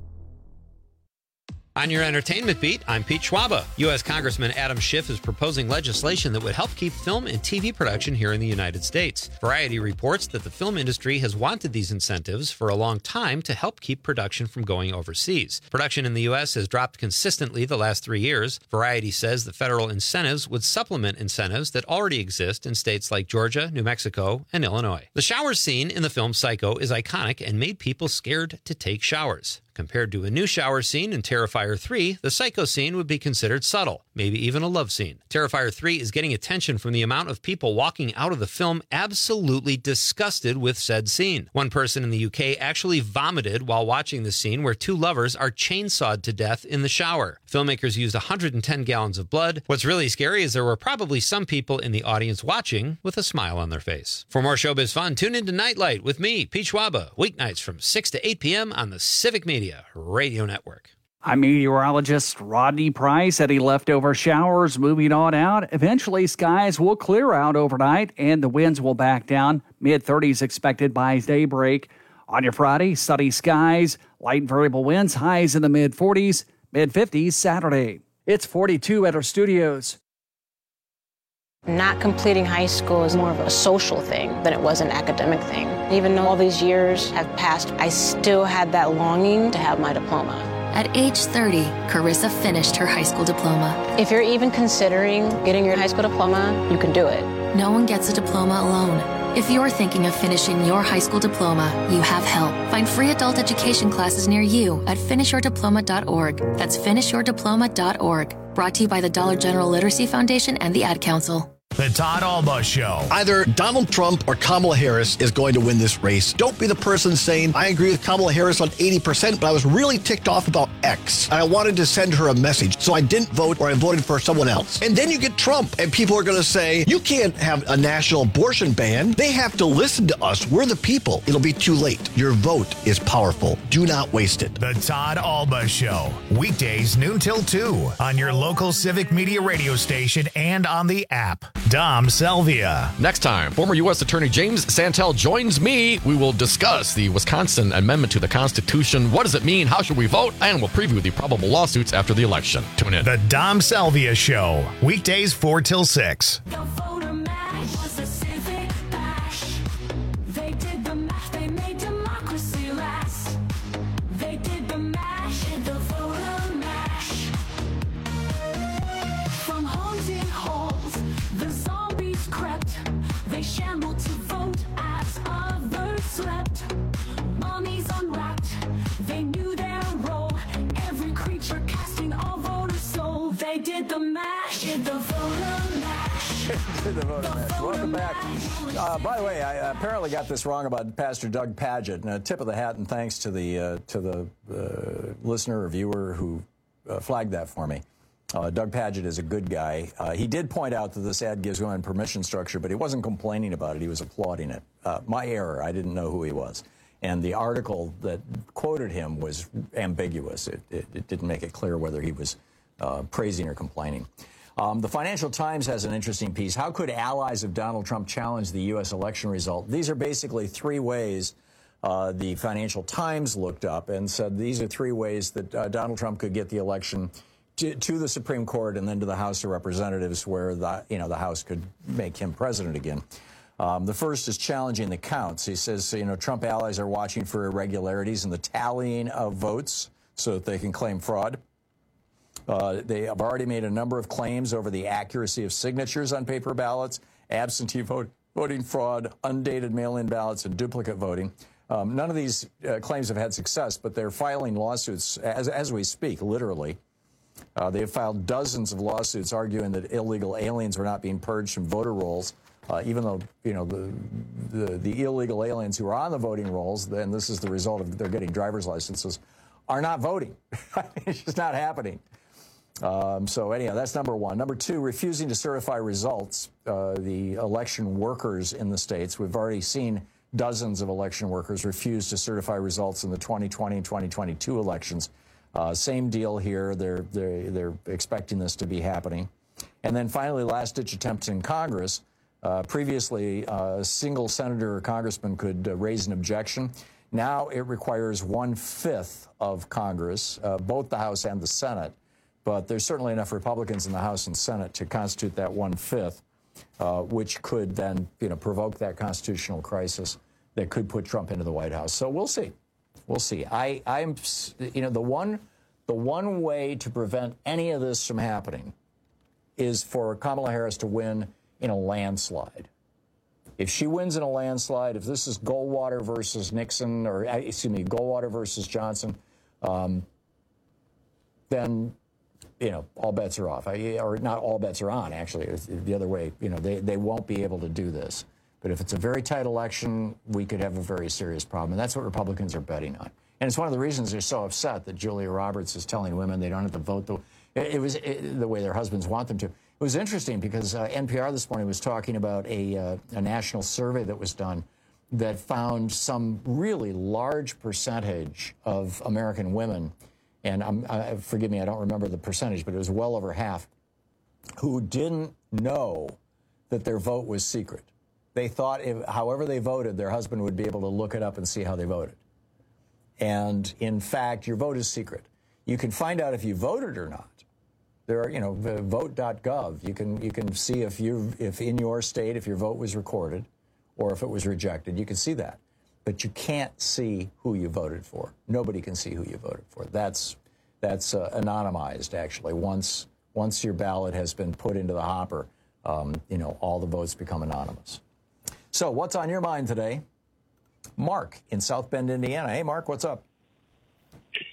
On your entertainment beat, I'm Pete Schwaba. U S Congressman Adam Schiff is proposing legislation that would help keep film and T V production here in the United States. Variety reports that the film industry has wanted these incentives for a long time to help keep production from going overseas. Production in the U S has dropped consistently the last three years. Variety says the federal incentives would supplement incentives that already exist in states like Georgia, New Mexico, and Illinois. The shower scene in the film Psycho is iconic and made people scared to take showers. Compared to a new shower scene in Terrifier three, the Psycho scene would be considered subtle, maybe even a love scene. Terrifier three is getting attention from the amount of people walking out of the film absolutely disgusted with said scene. One person in the U K actually vomited while watching the scene where two lovers are chainsawed to death in the shower. Filmmakers used one hundred ten gallons of blood. What's really scary is there were probably some people in the audience watching with a smile on their face. For more showbiz fun, tune into Nightlight with me, Pete Schwaba, weeknights from six to eight p.m. on the Civic Media Radio Network. I'm meteorologist Rodney Price. Any leftover showers moving on out. Eventually, skies will clear out overnight and the winds will back down. mid thirties expected by daybreak. On your Friday, sunny skies, light variable winds, highs in the mid forties, mid fifties Saturday. It's forty-two at our studios. Not completing high school is more of a social thing than it was an academic thing. Even though all these years have passed, I still had that longing to have my diploma. At age thirty, Carissa finished her high school diploma. If you're even considering getting your high school diploma, you can do it. No one gets a diploma alone. If you're thinking of finishing your high school diploma, you have help. Find free adult education classes near you at finish your diploma dot org. That's finish your diploma dot org. Brought to you by the Dollar General Literacy Foundation and the Ad Council. The Todd Alba Show. Either Donald Trump or Kamala Harris is going to win this race. Don't be the person saying, I agree with Kamala Harris on eighty percent, but I was really ticked off about X. And I wanted to send her a message, so I didn't vote or I voted for someone else. And then you get Trump, and people are going to say, you can't have a national abortion ban. They have to listen to us. We're the people. It'll be too late. Your vote is powerful. Do not waste it. The Todd Alba Show. Weekdays noon till two on your local Civic Media radio station and on the app. Dom Selvia. Next time, former U S Attorney James Santel joins me. We will discuss the Wisconsin Amendment to the Constitution. What does it mean? How should we vote? And we'll preview the probable lawsuits after the election. Tune in. The Dom Selvia Show. Weekdays four till six. Shambled to vote as others slept. Mummies unwrapped, they knew their role. Every creature casting all voters' soul. They did the mash, did the voter mash. Did the voter mash. Welcome back. Uh, by the way, I apparently got this wrong about Pastor Doug Padgett. And a tip of the hat and thanks to the uh, to the uh, listener or viewer who uh, flagged that for me. Uh, Doug Padgett is a good guy. Uh, he did point out that this ad gives women permission structure, but he wasn't complaining about it. He was applauding it. Uh, my error. I didn't know who he was. And the article that quoted him was ambiguous. It, it, it didn't make it clear whether he was uh, praising or complaining. Um, the Financial Times has an interesting piece. How could allies of Donald Trump challenge the U S election result? These are basically three ways uh, the Financial Times looked up and said these are three ways that uh, Donald Trump could get the election To, to the Supreme Court and then to the House of Representatives, where the you know the House could make him president again. Um, the first is challenging the counts. He says you know Trump allies are watching for irregularities in the tallying of votes so that they can claim fraud. Uh, they have already made a number of claims over the accuracy of signatures on paper ballots, absentee vote, voting fraud, undated mail-in ballots, and duplicate voting. Um, none of these uh, claims have had success, but they're filing lawsuits as as we speak, literally. Uh, they have filed dozens of lawsuits arguing that illegal aliens were not being purged from voter rolls, uh, even though, you know, the, the the illegal aliens who are on the voting rolls, then this is the result of their getting driver's licenses, are not voting. It's just not happening. Um, so anyhow, that's number one. Number two, refusing to certify results. Uh, the election workers in the states, we've already seen dozens of election workers refuse to certify results in the twenty twenty and twenty twenty-two elections. Uh, same deal here. They're, they're, they're expecting this to be happening. And then finally, last-ditch attempts in Congress. Uh, previously, uh, a single senator or congressman could uh, raise an objection. Now it requires one-fifth of Congress, uh, both the House and the Senate. But there's certainly enough Republicans in the House and Senate to constitute that one-fifth, uh, which could then you know, provoke that constitutional crisis that could put Trump into the White House. So we'll see. We'll see. I, I'm, you know, the one, the one way to prevent any of this from happening is for Kamala Harris to win in a landslide. If she wins in a landslide, if this is Goldwater versus Nixon, or excuse me, Goldwater versus Johnson, um, then, you know, all bets are off. I, or not all bets are on, actually. It's the other way. You know, they, they won't be able to do this. But if it's a very tight election, we could have a very serious problem. And that's what Republicans are betting on. And it's one of the reasons they're so upset that Julia Roberts is telling women they don't have to vote the, it was it, the way their husbands want them to. It was interesting because uh, N P R this morning was talking about a, uh, a national survey that was done that found some really large percentage of American women, and um, uh, forgive me, I don't remember the percentage, but it was well over half, who didn't know that their vote was secret. They thought, if, however they voted, their husband would be able to look it up and see how they voted. And in fact, your vote is secret. You can find out if you voted or not. There are, you know, vote dot gov. You can you can see if you if in your state if your vote was recorded, or if it was rejected. You can see that, but you can't see who you voted for. Nobody can see who you voted for. That's that's uh, anonymized actually. Once once your ballot has been put into the hopper, um, you know, all the votes become anonymous. So what's on your mind today? Mark in South Bend, Indiana. Hey, Mark, what's up?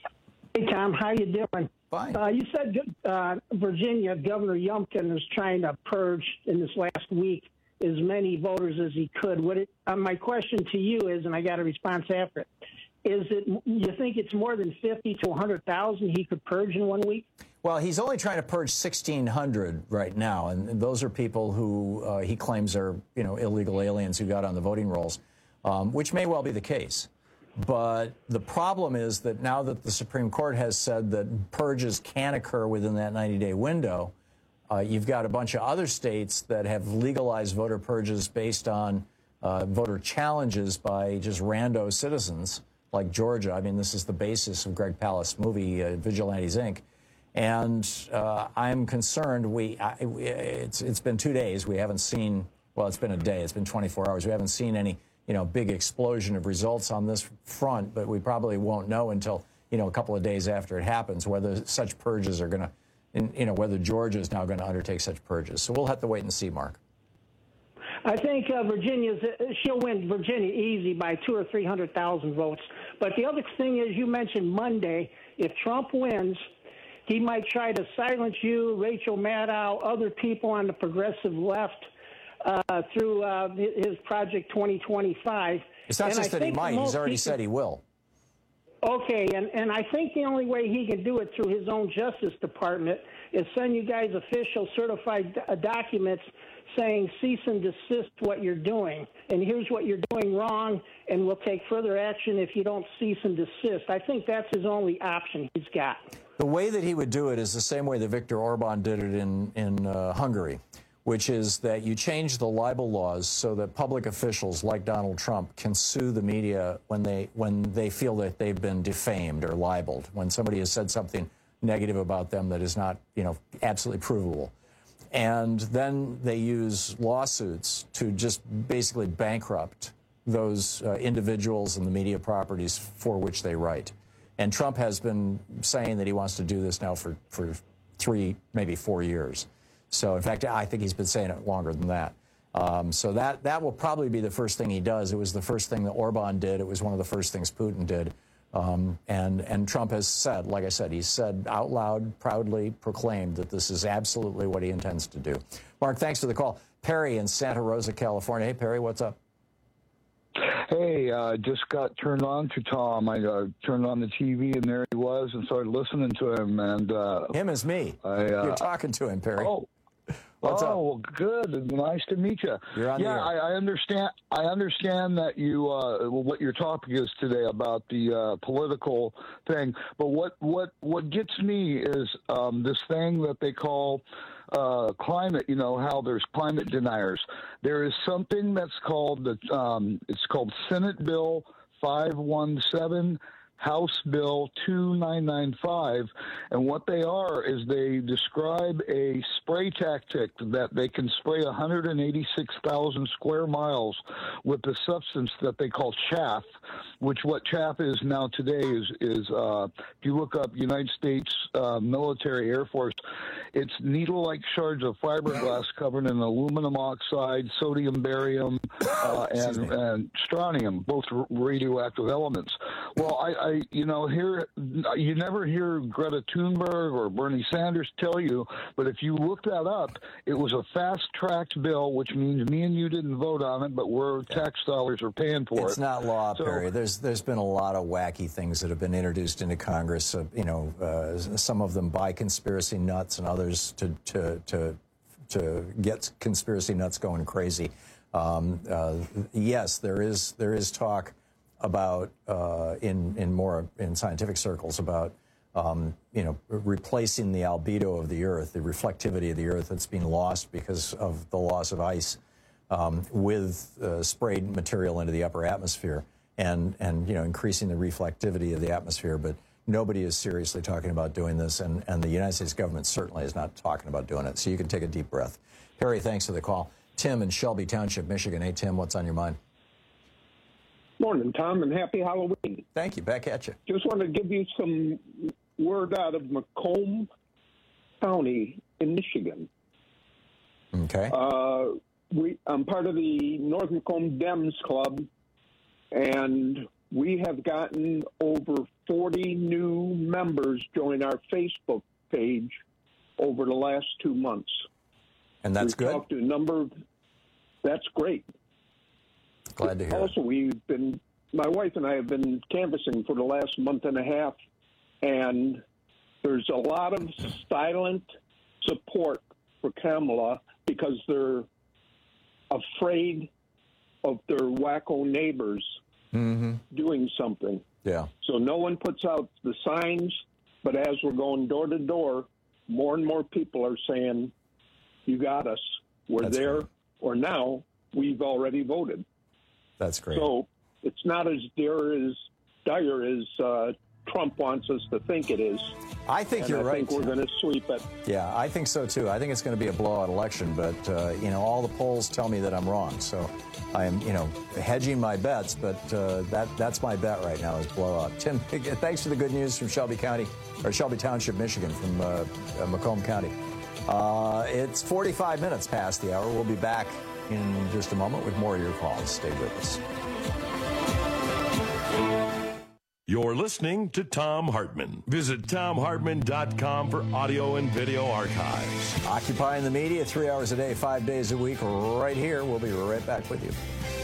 Hey, Tom, how you doing? Fine. Uh, you said uh, Virginia Governor Youngkin was trying to purge in this last week as many voters as he could. Would it? Uh, my question to you is, and I got a response after it, is it, you think it's more than fifty to one hundred thousand he could purge in one week? Well, he's only trying to purge sixteen hundred right now, and those are people who uh, he claims are, you know, illegal aliens who got on the voting rolls, um, which may well be the case. But the problem is that now that the Supreme Court has said that purges can occur within that ninety-day window, uh, you've got a bunch of other states that have legalized voter purges based on uh, voter challenges by just rando citizens, like Georgia. I mean, this is the basis of Greg Palast's movie, uh, Vigilantes, Incorporated. And uh, I'm concerned. We I, it's it's been two days. We haven't seen. Well, it's been a day. It's been twenty-four hours. We haven't seen any, you know, big explosion of results on this front. But we probably won't know until, you know, a couple of days after it happens whether such purges are going to, you know, whether Georgia is now going to undertake such purges. So we'll have to wait and see, Mark. I think uh, Virginia's she'll win Virginia easy by two or three hundred thousand votes. But the other thing is, you mentioned Monday. If Trump wins, he might try to silence you, Rachel Maddow, other people on the progressive left uh, through uh, his Project twenty twenty-five. It's not and just I that he think might. He's already people, said he will. Okay, and, and I think the only way he can do it through his own Justice Department is send you guys official certified do- documents saying cease and desist what you're doing. And here's what you're doing wrong, and we'll take further action if you don't cease and desist. I think that's his only option he's got. The way that he would do it is the same way that Viktor Orban did it in, in uh, Hungary, which is that you change the libel laws so that public officials like Donald Trump can sue the media when they, when they feel that they've been defamed or libeled, when somebody has said something negative about them that is not, you know, absolutely provable. And then they use lawsuits to just basically bankrupt those uh, individuals and the media properties for which they write. And Trump has been saying that he wants to do this now for, for three, maybe four years. So, in fact, I think he's been saying it longer than that. Um, so that, that will probably be the first thing he does. It was the first thing that Orban did. It was one of the first things Putin did. Um, and, and Trump has said, like I said, he said out loud, proudly proclaimed that this is absolutely what he intends to do. Mark, thanks for the call. Perry in Santa Rosa, California. Hey, Perry, what's up? Hey, uh, just got turned on to Tom. I uh, turned on the T V, and there he was, and started listening to him. And uh, him is me. I, uh, You're talking to him, Perry. Oh, What's oh, up? Good. Nice to meet you. You're on yeah, the air. I, I understand. I understand that you uh, what your topic is today about the uh, political thing. But what what what gets me is um, this thing that they call uh, climate. You know how there's climate deniers. There is something that's called the um, it's called Senate Bill five one seven. House Bill two nine nine five, and what they are is they describe a spray tactic that they can spray one hundred eighty-six thousand square miles with the substance that they call chaff, which what chaff is now today is, is uh, if you look up United States uh, military Air Force, it's needle-like shards of fiberglass covered in aluminum oxide, sodium, barium, uh, and, and strontium, both radioactive elements. Well, I, I, you know, here you never hear Greta Thunberg or Bernie Sanders tell you, but if you look that up, it was a fast-tracked bill, which means me and you didn't vote on it, but we're tax dollars are paying for it. It's not law, So- Perry. There's there's been a lot of wacky things that have been introduced into Congress. Uh, you know, uh, some of them by conspiracy nuts, and others to to to to get conspiracy nuts going crazy. Um, uh, yes, there is there is talk about uh, in in more in scientific circles about um, you know replacing the albedo of the Earth, the reflectivity of the Earth that's being lost because of the loss of ice, um, with uh, sprayed material into the upper atmosphere, and and you know increasing the reflectivity of the atmosphere. But nobody is seriously talking about doing this, and and the United States government certainly is not talking about doing it. So you can take a deep breath. Perry, thanks for the call. Tim in Shelby Township, Michigan. Hey, Tim, what's on your mind? Morning, Tom, and happy Halloween. Thank you. Back at you. Just want to give you some word out of Macomb County in Michigan. Okay. Uh, we, I'm part of the North Macomb Dems Club, and we have gotten over forty new members join our Facebook page over the last two months. And that's We've good? Talked to a number of, that's great. Glad to hear it. Also, we've been, my wife and I have been canvassing for the last month and a half, and there's a lot of silent support for Kamala because they're afraid of their wacko neighbors Mm-hmm. doing something. Yeah. So no one puts out the signs, but as we're going door to door, more and more people are saying, you got us. We're That's there, great. or now we've already voted. That's great. So it's not as dire as, dire as uh, Trump wants us to think it is. I think and you're I right. think we're going to sweep it. Yeah, I think so too. I think it's going to be a blowout election, but uh, you know, all the polls tell me that I'm wrong. So I am, you know, hedging my bets, but uh, that that's my bet right now is blowout. Tim, thanks for the good news from Shelby County or Shelby Township, Michigan, from uh, Macomb County. Uh, it's forty-five minutes past the hour. We'll be back in just a moment with more of your calls. Stay with us. You're listening to Thom Hartmann. Visit Thom Hartmann dot com for audio and video archives. Occupying the media three hours a day, five days a week, right here. We'll be right back with you.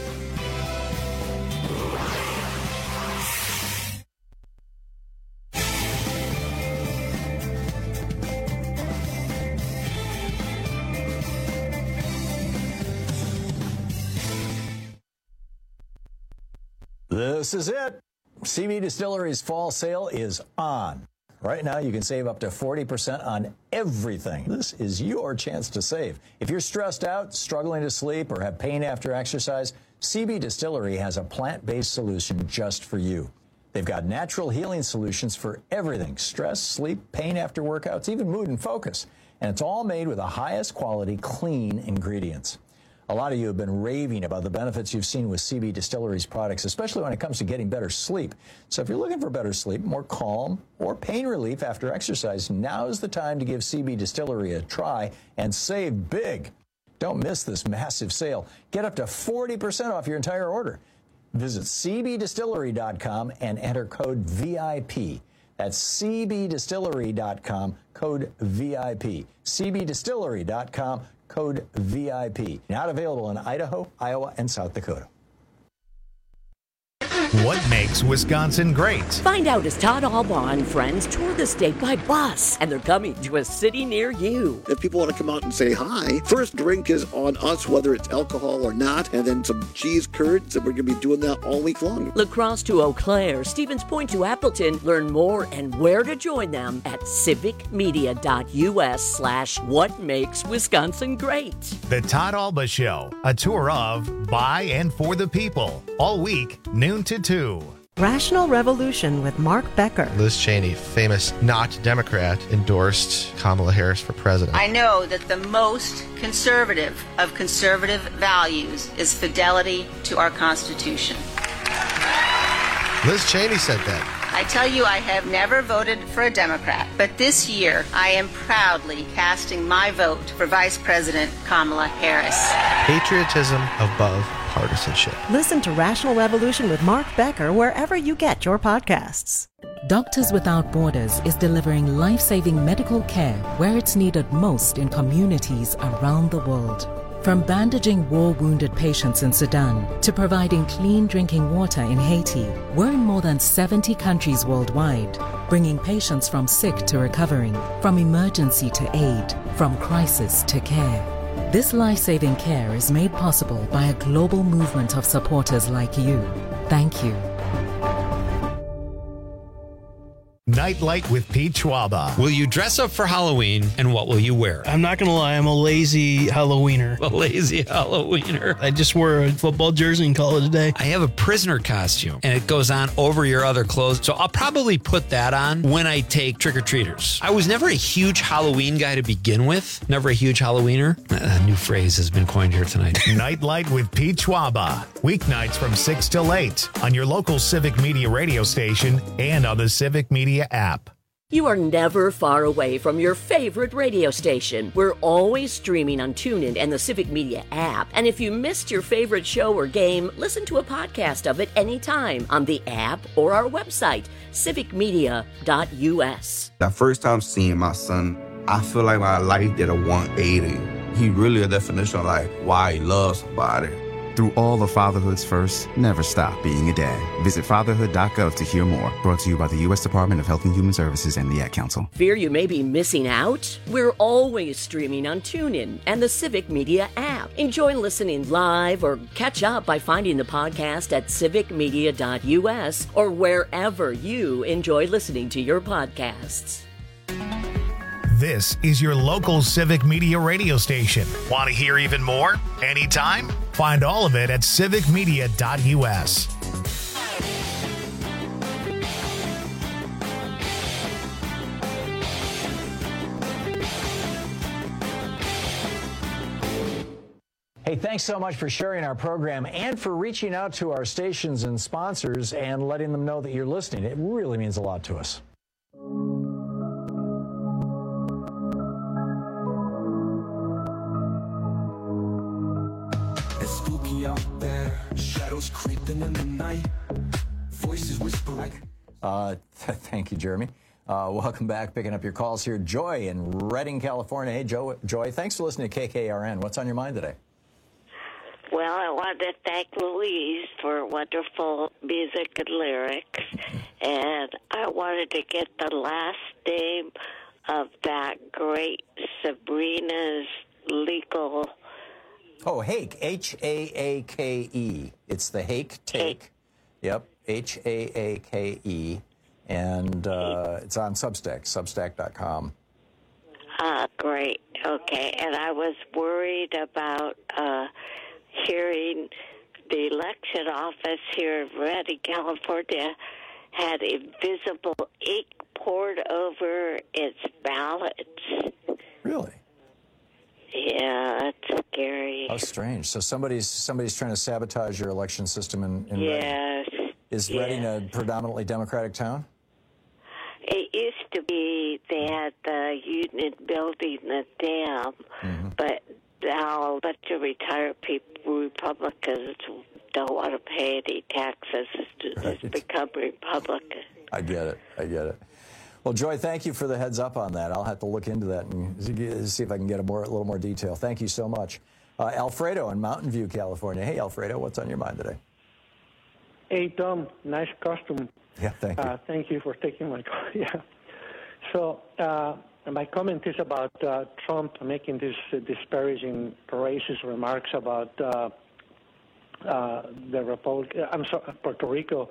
This is it. C B Distillery's fall sale is on. Right now, you can save up to forty percent on everything. This is your chance to save. If you're stressed out, struggling to sleep, or have pain after exercise, C B Distillery has a plant-based solution just for you. They've got natural healing solutions for everything: stress, sleep, pain after workouts, even mood and focus. And it's all made with the highest quality, clean ingredients. A lot of you have been raving about the benefits you've seen with C B Distillery's products, especially when it comes to getting better sleep. So if you're looking for better sleep, more calm, or pain relief after exercise, now is the time to give C B Distillery a try and save big. Don't miss this massive sale. Get up to forty percent off your entire order. Visit C B Distillery dot com and enter code V I P. That's C B Distillery dot com, code V I P. C B Distillery dot com, code V I P. Not available in Idaho, Iowa, and South Dakota. What makes Wisconsin great? Find out as Todd Albaugh and friends tour the state by bus, and they're coming to a city near you. If people want to come out and say hi, first drink is on us, whether it's alcohol or not, and then some cheese curds, and we're going to be doing that all week long. La Crosse to Eau Claire, Stevens Point to Appleton. Learn more and where to join them at civicmedia.us slash what makes Wisconsin great. The Todd Alba Show, a tour of, by, and for the people. All week, noon to two. Rational Revolution with Mark Becker. Liz Cheney, famous not Democrat, endorsed Kamala Harris for president. I know that the most conservative of conservative values is fidelity to our Constitution. Liz Cheney said that. I tell you, I have never voted for a Democrat, but this year I am proudly casting my vote for Vice President Kamala Harris. Patriotism above partisanship. Listen to Rational Revolution with Mark Becker wherever you get your podcasts. Doctors Without Borders is delivering life-saving medical care where it's needed most in communities around the world. From bandaging war-wounded patients in Sudan to providing clean drinking water in Haiti, we're in more than seventy countries worldwide, bringing patients from sick to recovering, from emergency to aid, from crisis to care. This life-saving care is made possible by a global movement of supporters like you. Thank you. Nightlight with Pete Schwaba. Will you dress up for Halloween, and what will you wear? I'm not going to lie, I'm a lazy Halloweener. A lazy Halloweener. I just wore a football jersey and call it a day. I have a prisoner costume, and it goes on over your other clothes, so I'll probably put that on when I take trick-or-treaters. I was never a huge Halloween guy to begin with. Never a huge Halloweener. A new phrase has been coined here tonight. Nightlight with Pete Schwaba. Weeknights from six till eight on your local Civic Media radio station and on the Civic Media app. You are never far away from your favorite radio station. We're always streaming on TuneIn and the Civic Media app. And if you missed your favorite show or game, listen to a podcast of it anytime on the app or our website, civic media dot u s. The first time seeing my son, I feel like my life did a one eighty. He really a definition of like why he loves somebody. Through all of fatherhood's first, never stop being a dad. Visit fatherhood dot gov to hear more. Brought to you by the U S Department of Health and Human Services and the Ad Council. Fear you may be missing out? We're always streaming on TuneIn and the Civic Media app. Enjoy listening live or catch up by finding the podcast at civic media dot u s or wherever you enjoy listening to your podcasts. This is your local Civic Media radio station. Want to hear even more? Anytime? Find all of it at civic media dot u s. Hey, thanks so much for sharing our program and for reaching out to our stations and sponsors and letting them know that you're listening. It really means a lot to us. Out there, shadows creeping in the night, voices whispering. Uh, th- thank you, Jeremy. Uh, welcome back. Picking up your calls here. Joy in Redding, California. Hey, Joy. Joy, thanks for listening to K K R N. What's on your mind today? Well, I wanted to thank Louise for wonderful music and lyrics, and I wanted to get the last name of that great Sabrina's legal. Oh, Hake, H A A K E. It's the Hake Take. Yep, H A A K E. And uh, it's on Substack, substack dot com. Ah, great. Okay. And I was worried about uh, hearing the election office here in Redding, California, had invisible ink poured over its ballots. Really? Yeah, that's scary. How strange. So somebody's somebody's trying to sabotage your election system in, in yes. Redding. Is yes. Redding a predominantly Democratic town? It used to be they had the Union Building, the dam, mm-hmm. but now a bunch of retired people, Republicans, don't want to pay any taxes. It's right. become Republican. I get it. I get it. Well, Joy, thank you for the heads up on that. I'll have to look into that and see if I can get a, more, a little more detail. Thank you so much. Uh, Alfredo in Mountain View, California. Hey, Alfredo, what's on your mind today? Hey, Tom, nice costume. Yeah, thank you. Uh, thank you for taking my call. Yeah. So uh, my comment is about uh, Trump making these uh, disparaging, racist remarks about uh, uh, the Republic. I'm sorry, Puerto Rico.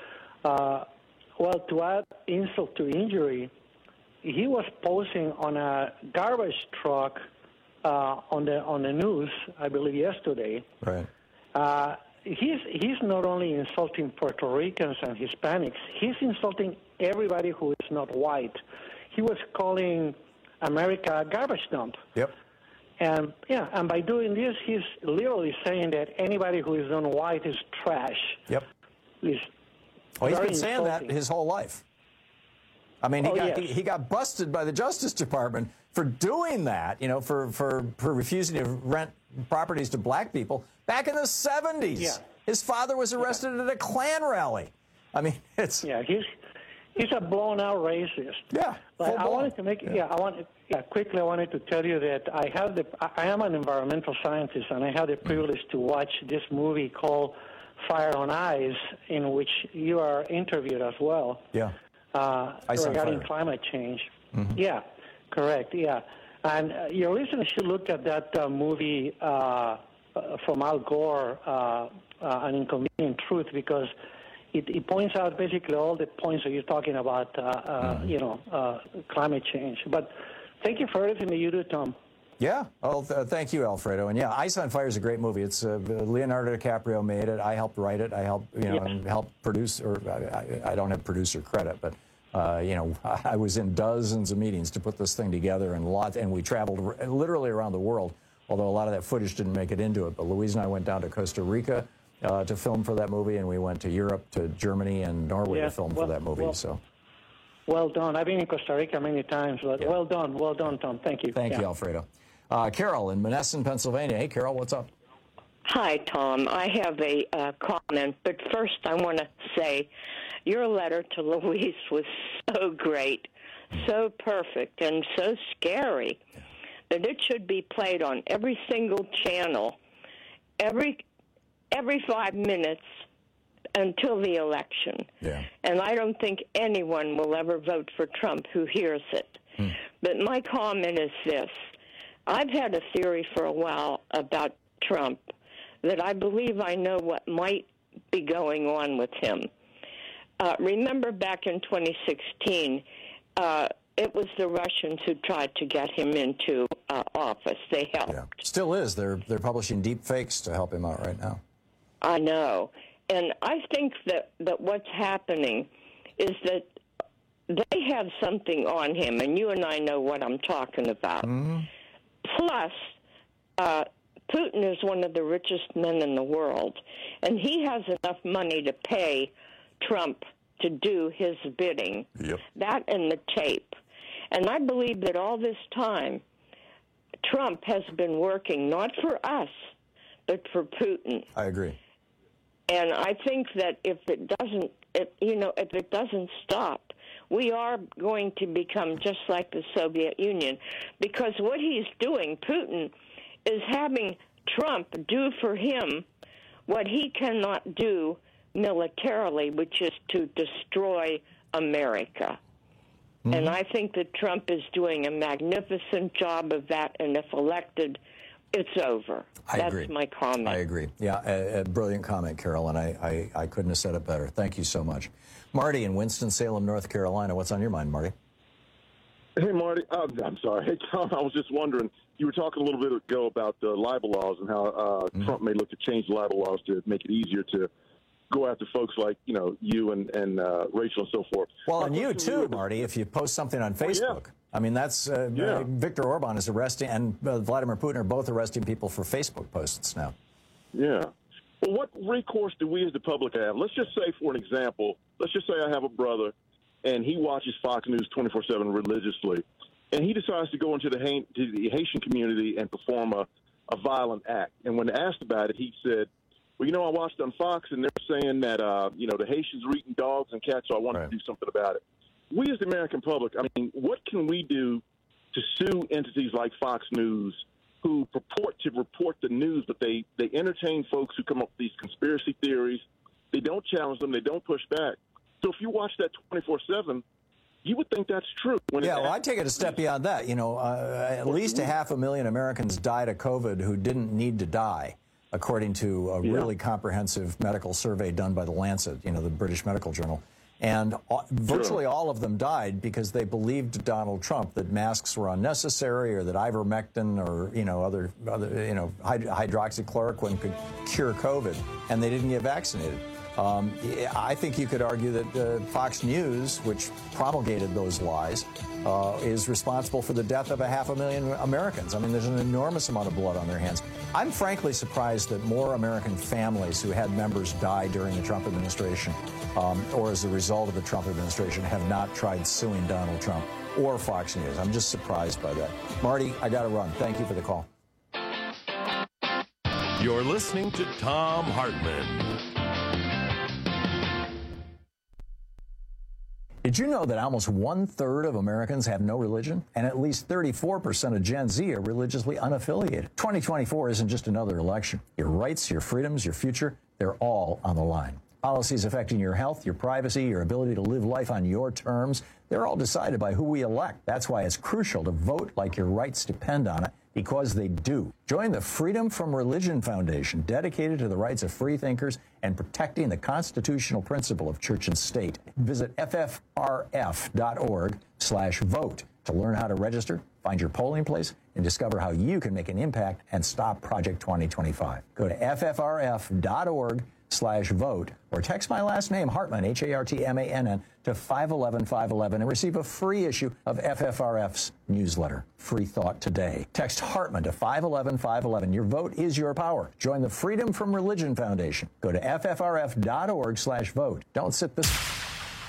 Uh, Well, to add insult to injury, he was posing on a garbage truck uh, on the on the news, I believe, yesterday. Right. Uh, he's he's not only insulting Puerto Ricans and Hispanics, he's insulting everybody who is not white. He was calling America a garbage dump. Yep. And yeah, and by doing this, he's literally saying that anybody who is non-white is trash. Yep. He's Well, he's very been saying insulting. that his whole life. I mean, he Oh, got yes. he, he got busted by the Justice Department for doing that, you know, for, for, for refusing to rent properties to black people back in the seventies. Yeah. His father was arrested yeah. at a Klan rally. I mean, it's... Yeah, he's he's a blown-out racist. Yeah, But I blown. wanted to make... Yeah. Yeah, I wanted... Yeah, quickly, I wanted to tell you that I have the... I am an environmental scientist, and I had the privilege to watch this movie called Fire on Ice, in which you are interviewed as well. Yeah. Uh, Ice on regarding Fire. climate change. Mm-hmm. Yeah, correct, yeah. And uh, your listeners should look at that uh, movie uh, uh, from Al Gore, uh, uh, An Inconvenient Truth, because it, it points out basically all the points that you're talking about, uh, uh, mm-hmm. you know, uh, climate change. But thank you for everything that you do, Tom. Yeah. Oh, th- thank you, Alfredo. And yeah, Ice on Fire is a great movie. It's uh, Leonardo DiCaprio made it. I helped write it. I helped, you know, Yeah. and helped produce. Or I, I don't have producer credit, but uh, you know, I was in dozens of meetings to put this thing together, and lots. And we traveled r- literally around the world. Although a lot of that footage didn't make it into it. But Louise and I went down to Costa Rica uh, to film for that movie, and we went to Europe, to Germany and Norway Yeah, to film well, for that movie. well, so. Well done. I've been in Costa Rica many times, but yeah. well done. Well done, Tom. Thank you. Thank yeah. you, Alfredo. Uh, Carol in Monessen, Pennsylvania. Hey, Carol, what's up? Hi, Tom. I have a uh, comment, but first I want to say your letter to Luis was so great, so perfect, and so scary that it should be played on every single channel every every five minutes until the election. Yeah. And I don't think anyone will ever vote for Trump who hears it. Hmm. But my comment is this. I've had a theory for a while about Trump that I believe I know what might be going on with him. Uh, remember back in twenty sixteen, uh, it was the Russians who tried to get him into uh, office. They helped. Yeah. Still is. They're they're publishing deep fakes to help him out right now. I know. And I think that, that what's happening is that they have something on him, and you and I know what I'm talking about. Mm-hmm. Plus, uh, Putin is one of the richest men in the world, and he has enough money to pay Trump to do his bidding. Yep. That and the tape. And I believe that all this time, Trump has been working not for us, but for Putin. I agree. And I think that if it doesn't, if, you know, if it doesn't stop, we are going to become just like the Soviet Union, because what he's doing, Putin, is having Trump do for him what he cannot do militarily, which is to destroy America. Mm-hmm. And I think that Trump is doing a magnificent job of that, and if elected, it's over. I That's agree. my comment. I agree. Yeah, a, a brilliant comment, Carol, and I, I, I couldn't have said it better. Thank you so much. Marty in Winston-Salem, North Carolina. What's on your mind, Marty? Hey, Marty. Uh, I'm sorry. Hey, Tom, I was just wondering, you were talking a little bit ago about the libel laws and how uh, mm-hmm. Trump may look to change the libel laws to make it easier to go after folks like, you know, you and, and uh, Rachel and so forth. Well, and you too, Marty, if you post something on Facebook. Well, yeah. I mean, that's uh, yeah. uh, Viktor Orban is arresting, and uh, Vladimir Putin are both arresting people for Facebook posts now. Yeah. Well, what recourse do we as the public have? Let's just say, for an example, let's just say I have a brother, and he watches Fox News twenty-four seven religiously, and he decides to go into the, ha- to the Haitian community and perform a, a violent act. And when asked about it, he said, well, you know, I watched on Fox, and they're saying that, uh, you know, the Haitians are eating dogs and cats, so I wanted right. to do something about it. We as the American public, I mean, what can we do to sue entities like Fox News who purport to report the news, but they, they entertain folks who come up with these conspiracy theories? They don't challenge them. They don't push back. So if you watch that twenty-four seven, you would think that's true. When yeah, well, I'd take it a step beyond that. You know, uh, at least a half a million Americans died of COVID who didn't need to die, according to a yeah. really comprehensive medical survey done by the Lancet, you know, the British Medical Journal. And virtually sure. all of them died because they believed Donald Trump that masks were unnecessary, or that ivermectin or, you know, other, other you know, hydroxychloroquine could cure COVID, and they didn't get vaccinated. Um, I think you could argue that uh, Fox News, which promulgated those lies, uh, is responsible for the death of a half a million Americans. I mean, there's an enormous amount of blood on their hands. I'm frankly surprised that more American families who had members die during the Trump administration um, or as a result of the Trump administration have not tried suing Donald Trump or Fox News. I'm just surprised by that. Marty, I got to run. Thank you for the call. You're listening to Thom Hartmann. Did you know that almost one-third of Americans have no religion? And at least thirty-four percent of Gen Z are religiously unaffiliated. twenty twenty-four isn't just another election. Your rights, your freedoms, your future, they're all on the line. Policies affecting your health, your privacy, your ability to live life on your terms, they're all decided by who we elect. That's why it's crucial to vote like your rights depend on it, because they do. Join the Freedom from Religion Foundation, dedicated to the rights of free thinkers and protecting the constitutional principle of church and state. Visit F F R F dot org slash vote to learn how to register, find your polling place, and discover how you can make an impact and stop Project twenty twenty-five. Go to F F R F dot org slash vote or text my last name, Hartmann, H A R T M A N N, to five one one five one one and receive a free issue of F F R F's newsletter, Free Thought Today. Text Hartmann to five one one five one one. Your vote is your power. Join the Freedom from Religion Foundation. Go to F F R F dot org slash vote. Don't sit this...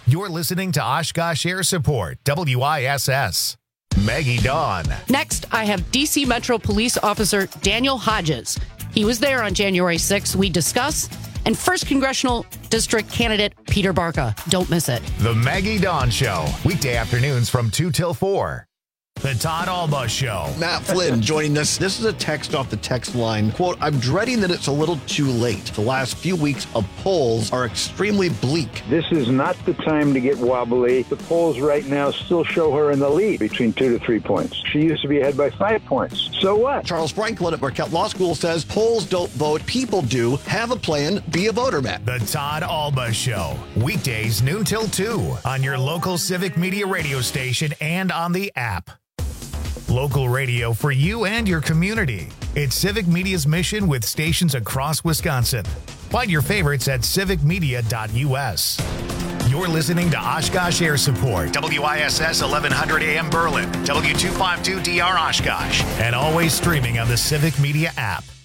You're listening to Oshkosh Air Support, W I S S. Maggie Dawn. Next, I have D C Metro Police Officer Daniel Hodges. He was there on January sixth. We discuss. And first Congressional District candidate Peter Barca. Don't miss it. The Maggie Dawn Show. Weekday afternoons from two till four. The Todd Alba Show. Matt Flynn joining us. This is a text off the text line. Quote, I'm dreading that it's a little too late. The last few weeks of polls are extremely bleak. This is not the time to get wobbly. The polls right now still show her in the lead between two to three points. She used to be ahead by five points. So what? Charles Franklin at Marquette Law School says polls don't vote, people do. Have a plan, be a voter, Matt. The Todd Alba Show. Weekdays noon till two on your local Civic Media radio station and on the app. Local radio for you and your community. It's Civic Media's mission with stations across Wisconsin. Find your favorites at civic media dot u s. You're listening to Oshkosh Air Support, W I S S eleven hundred A M Berlin, W two fifty-two D R Oshkosh, and always streaming on the Civic Media app.